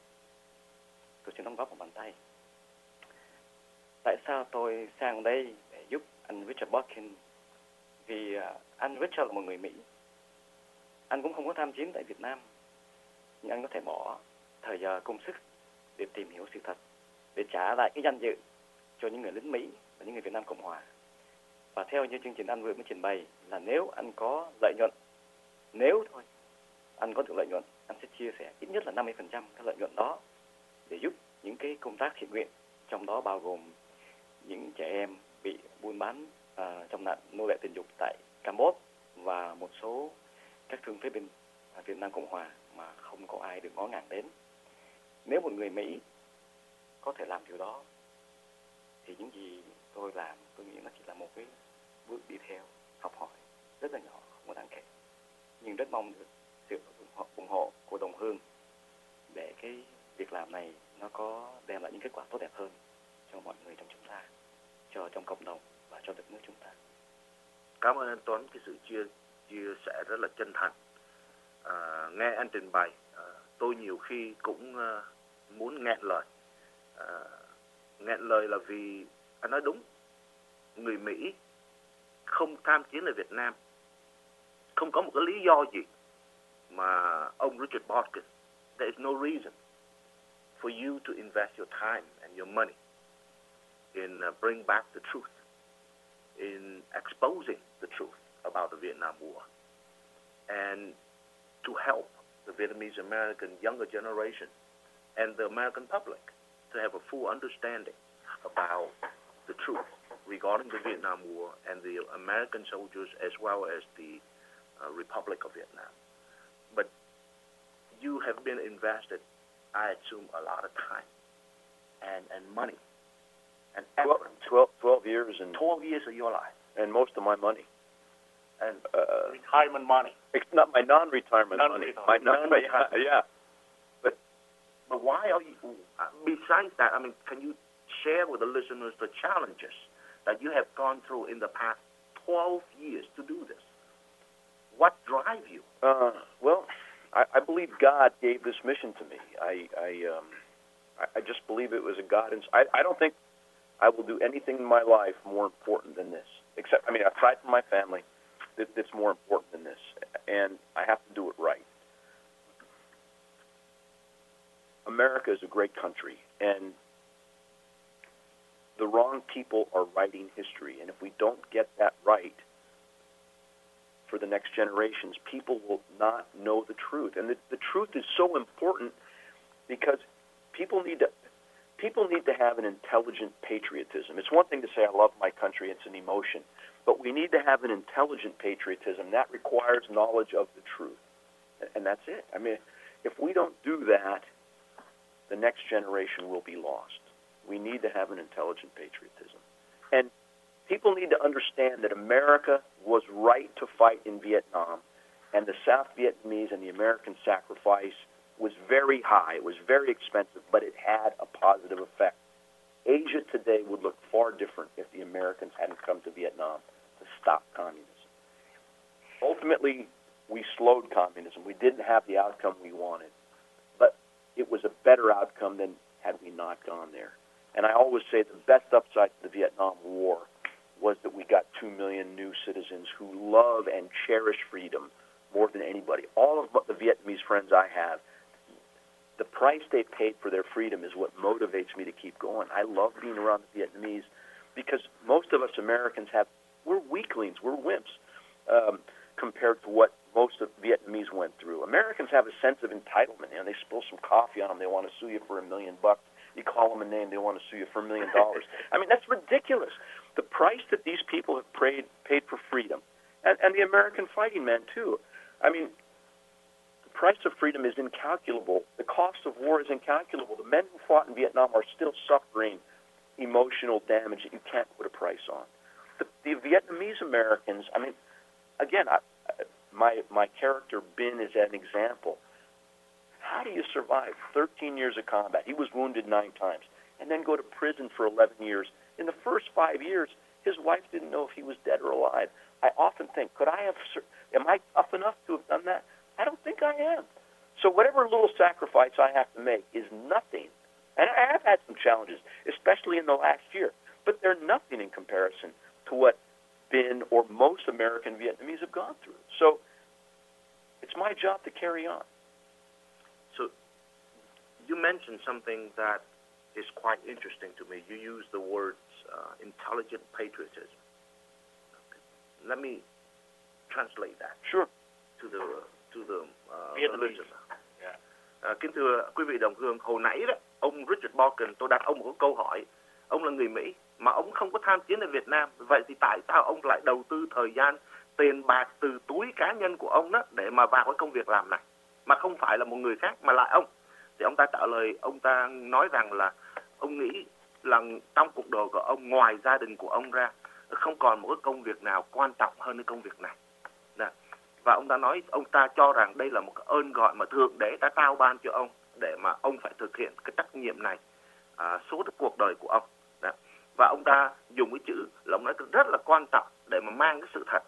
tôi sẽ đóng góp một bàn tay. Tại sao tôi sang đây để giúp anh Richard Botkin? Vì anh Richard là một người Mỹ. Anh cũng không có tham chiến tại Việt Nam, nhưng anh có thể bỏ thời giờ công sức để tìm hiểu sự thật, để trả lại cái danh dự cho những người lính Mỹ và những người Việt Nam Cộng Hòa. Và theo như chương trình anh vừa mới trình bày, là nếu anh có lợi nhuận, nếu thôi anh có được lợi nhuận, anh sẽ chia sẻ ít nhất là năm mươi phần trăm cái lợi nhuận đó để giúp những cái công tác thiện nguyện, trong đó bao gồm những trẻ em bị buôn bán à, trong nạn nô lệ tình dục tại Campuchia và một số các thương phế binh ở Việt Nam Cộng Hòa mà không có ai được ngó ngàng đến. Nếu một người Mỹ có thể làm điều đó, thì những gì tôi làm, tôi nghĩ nó chỉ là một cái bước đi theo, học hỏi rất là nhỏ, không có đáng kể. Nhưng rất mong được sự ủng hộ của đồng hương để cái việc làm này nó có đem lại những kết quả tốt đẹp hơn cho mọi người trong chúng ta, cho trong cộng đồng và cho đất nước chúng ta. Cảm ơn anh Tuấn, cái sự chia chia sẻ rất là chân thành. À, nghe anh trình bày, à, tôi nhiều khi cũng à, muốn nghẹn lời. À, nghẹn lời là vì anh nói đúng, người Mỹ không tham chiến ở Việt Nam không có một cái lý do gì mà ông Richard Botkin, there is no reason for you to invest your time and your money in uh, bring back the truth, in exposing the truth about the Vietnam War, and to help the Vietnamese American younger generation and the American public to have a full understanding about the truth regarding the Vietnam War and the American soldiers as well as the uh, Republic of Vietnam. But you have been invested, I assume, a lot of time and, and money and effort. twelve, twelve years and twelve years of your life. And most of my money. And uh, retirement money. It's not my non-retirement, non-retirement money. My non, non-retirement. yeah, yeah. But but why are you? Uh, besides that, I mean, can you share with the listeners the challenges that you have gone through in the past twelve years to do this? What drives you? Uh, well, I, I believe God gave this mission to me. I I, um, I I just believe it was a God. Ins- I I don't think I will do anything in my life more important than this. Except, I mean, aside from my family, that, that's more important than this, and I have to do it right. America is a great country, and the wrong people are writing history. And if we don't get that right, for the next generations, people will not know the truth. And the, the truth is so important because people need to people need to have an intelligent patriotism. It's one thing to say, I love my country, it's an emotion. But we need to have an intelligent patriotism. That requires knowledge of the truth. And that's it. I mean, if we don't do that, the next generation will be lost. We need to have an intelligent patriotism. And people need to understand that America was right to fight in Vietnam, and the South Vietnamese and the American sacrifice was very high. It was very expensive, but it had a positive effect. Asia today would look far different if the Americans hadn't come to Vietnam to stop communism. Ultimately, we slowed communism. We didn't have the outcome we wanted, but it was a better outcome than had we not gone there. And I always say the best upside to the Vietnam War was that we got two million new citizens who love and cherish freedom more than anybody. All of the Vietnamese friends I have, the price they paid for their freedom is what motivates me to keep going. I love being around the Vietnamese because most of us Americans have, we're weaklings, we're wimps um, compared to what most of Vietnamese went through. Americans have a sense of entitlement. You know, they spill some coffee on them, they want to sue you for a million bucks. You call them a name, they want to sue you for a million dollars. I mean, that's ridiculous. The price that these people have paid, paid for freedom, and, and the American fighting men, too. I mean, the price of freedom is incalculable. The cost of war is incalculable. The men who fought in Vietnam are still suffering emotional damage that you can't put a price on. The, the Vietnamese Americans, I mean, again, I, my, my character, Bin, is an example. How do you survive thirteen years of combat? He was wounded nine times, and then go to prison for eleven years. In the first five years, his wife didn't know if he was dead or alive. I often think, could I have, am I tough enough to have done that? I don't think I am. So whatever little sacrifice I have to make is nothing. And I have had some challenges, especially in the last year, but they're nothing in comparison to what Bin or most American Vietnamese have gone through. So it's my job to carry on. So you mentioned something that is quite interesting to me. You use the words uh, intelligent patriotism. Let me translate that. Sure. To the to the uh, Vietnamese. Yeah. À, kính thưa quý vị đồng hương, hồi nãy đó, ông Richard Balkan, tôi đặt ông một câu hỏi. Ông là người Mỹ mà ông không có tham chiến ở Việt Nam. Vậy thì tại sao ông lại đầu tư thời gian, tiền bạc từ túi cá nhân của ông đó để mà vào cái công việc làm này, mà không phải là một người khác mà lại ông? Thì ông ta trả lời, ông ta nói rằng là ông nghĩ là trong cuộc đời của ông, ngoài gia đình của ông ra, không còn một cái công việc nào quan trọng hơn cái công việc này. Đó. Và ông ta nói, ông ta cho rằng đây là một cái ơn gọi mà Thượng Đế đã trao ban cho ông để mà ông phải thực hiện cái trách nhiệm này à, suốt cuộc đời của ông. Đó. Và ông ta dùng cái chữ là ông nói rất là quan trọng để mà mang cái sự thật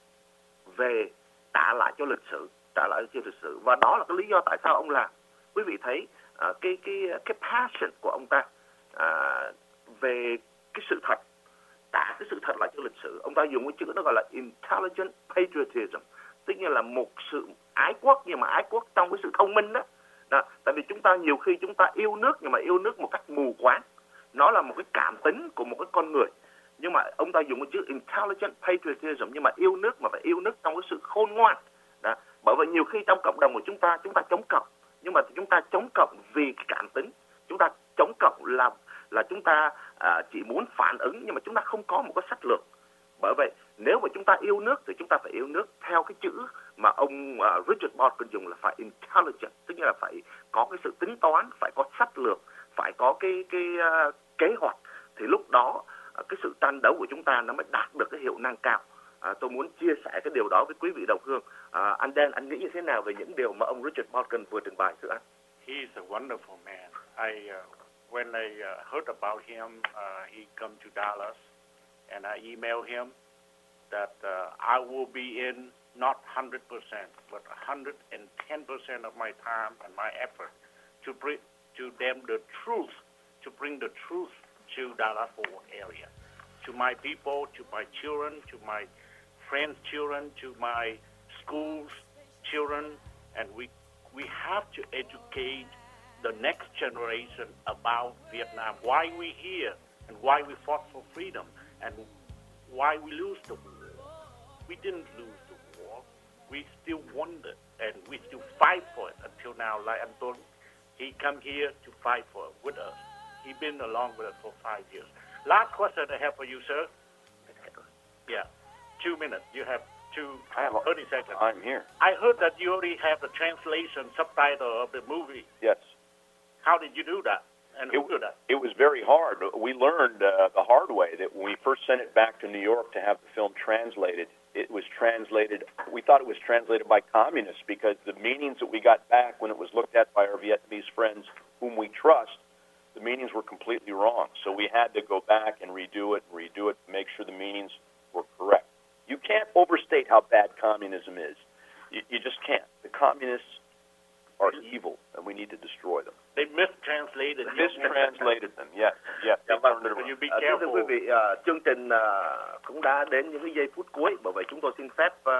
về trả lại cho lịch sử, trả lại cho lịch sử. Và đó là cái lý do tại sao ông làm. Quý vị thấy à, cái cái cái passion của ông ta à, về cái sự thật, trả cái sự thật lại cho lịch sử. Ông ta dùng cái chữ nó gọi là intelligent patriotism, tức như là một sự ái quốc, nhưng mà ái quốc trong cái sự thông minh đó. Đó. Tại vì chúng ta nhiều khi chúng ta yêu nước nhưng mà yêu nước một cách mù quáng. Nó là một cái cảm tính của một cái con người. Nhưng mà ông ta dùng cái chữ intelligent patriotism, nhưng mà yêu nước mà phải yêu nước trong cái sự khôn ngoan. Đó. Bởi vậy nhiều khi trong cộng đồng của chúng ta, chúng ta chống cộng, nhưng mà chúng ta chống cộng vì cái cảm tính. Chúng ta chống cộng là là chúng ta à, chỉ muốn phản ứng, nhưng mà chúng ta không có một cái sách lược. Bởi vậy nếu mà chúng ta yêu nước thì chúng ta phải yêu nước theo cái chữ mà ông uh, Richard Balkan dùng là phải intelligent, tức là phải có cái sự tính toán, phải có sách lược, phải có cái cái uh, kế hoạch. Thì lúc đó uh, cái sự tranh đấu của chúng ta nó mới đạt được cái hiệu năng cao. Uh, tôi muốn chia sẻ cái điều đó với quý vị đồng hương. Uh, anh Dan, anh nghĩ như thế nào về những điều mà ông Richard Balkan vừa trình bày thưa anh? He is a wonderful man. I uh, when I uh, heard about him, uh, he come to Dallas, and I emailed him that uh, I will be in not one hundred percent, but one hundred ten percent of my time and my effort to bring to them the truth, to bring the truth to Dallas-Fort Worth area, to my people, to my children, to my friends' children, to my schools' children, and we we have to educate the next generation about Vietnam, why we're here, and why we fought for freedom, and why we lose the war. We didn't lose the war. we still want it and we still fight for it until now. Like anh Tuấn, he come here to fight for it with us. He been along with us for five years. Last question I have for you, sir. Yeah, two minutes. You have two I have a, thirty seconds. I'm here. I heard that you already have the translation subtitle of the movie. Yes. How did you do that? And who It, did that? it was very hard. We learned uh, the hard way that when we first sent it back to New York to have the film translated, it was translated, we thought it was translated by communists because the meanings that we got back when it was looked at by our Vietnamese friends whom we trust, the meanings were completely wrong. So we had to go back and redo it and redo it to make sure the meanings were correct. You can't overstate how bad communism is. You, you just can't. The communists are evil, and we need to destroy them. They mistranslated. They mistranslated them, yes, yes. They Dạ vâng. turned it around. You be À, kính thưa careful. quý vị, à, chương trình à, cũng đã đến những cái giây phút cuối, bởi vậy chúng tôi xin phép à,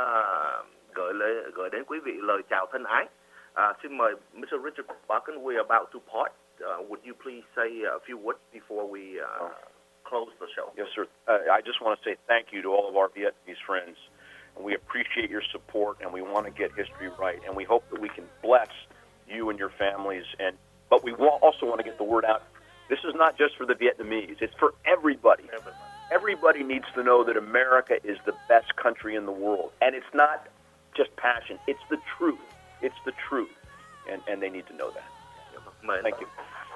gửi lời, gửi đến quý vị lời chào thân ái. À, xin mời Mister Richard Barkin, we are about to part. Uh, would you please say a few words before we uh, close the show? Yes, sir. Uh, I just want to say thank you to all of our Vietnamese friends. And we appreciate your support, and we want to get history right. And we hope that we can bless you and your families. And but we wa- also want to get the word out. This is not just for the Vietnamese. It's for everybody. Everybody needs to know that America is the best country in the world. And it's not just passion. It's the truth. It's the truth. And, and they need to know that. Thank you.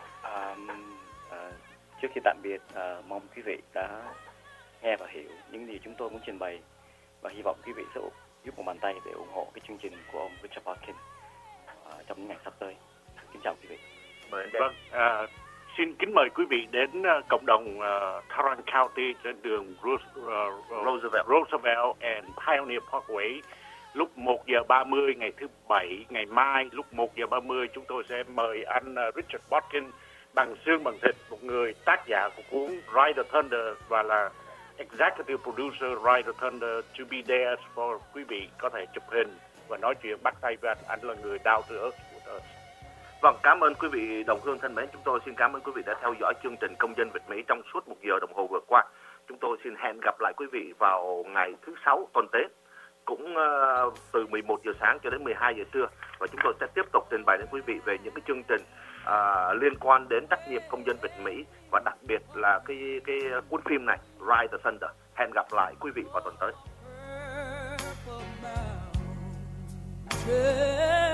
À, à, trước khi tạm biệt, à, mong quý vị đã nghe và hiểu những gì chúng tôi muốn trình bày và hy vọng quý vị sẽ giúp một bàn tay để ủng hộ cái chương trình của ông Richard Barkin à, trong những ngày sắp tới. Kính chào quý vị. Vâng, à, xin kính mời quý vị đến uh, cộng đồng uh, Tarrant County trên đường Ros- uh, Roosevelt. Roosevelt and Pioneer Parkway lúc một giờ ba mươi ngày thứ Bảy, ngày mai lúc một giờ ba mươi chúng tôi sẽ mời anh uh, Richard Barkin bằng xương bằng thịt, một người tác giả của cuốn Ride the Thunder và là executive producer Ride the Thunder to be there for quý vị có thể chụp hình và nói chuyện bắt tay với anh. Anh là người down to earth của us. Vâng, cảm ơn quý vị đồng hương thân mến. Chúng tôi xin cảm ơn quý vị đã theo dõi chương trình Công dân Việt Mỹ trong suốt một giờ đồng hồ vừa qua. Chúng tôi xin hẹn gặp lại quý vị vào ngày thứ Sáu tuần tới, cũng uh, từ mười một giờ sáng cho đến mười hai giờ trưa. Và chúng tôi sẽ tiếp tục trình bày đến quý vị về những cái chương trình uh, liên quan đến trách nhiệm công dân Việt Mỹ và đặc biệt là cái cái cuốn phim này, Ride the Thunder. Hẹn gặp lại quý vị vào tuần tới. Yeah.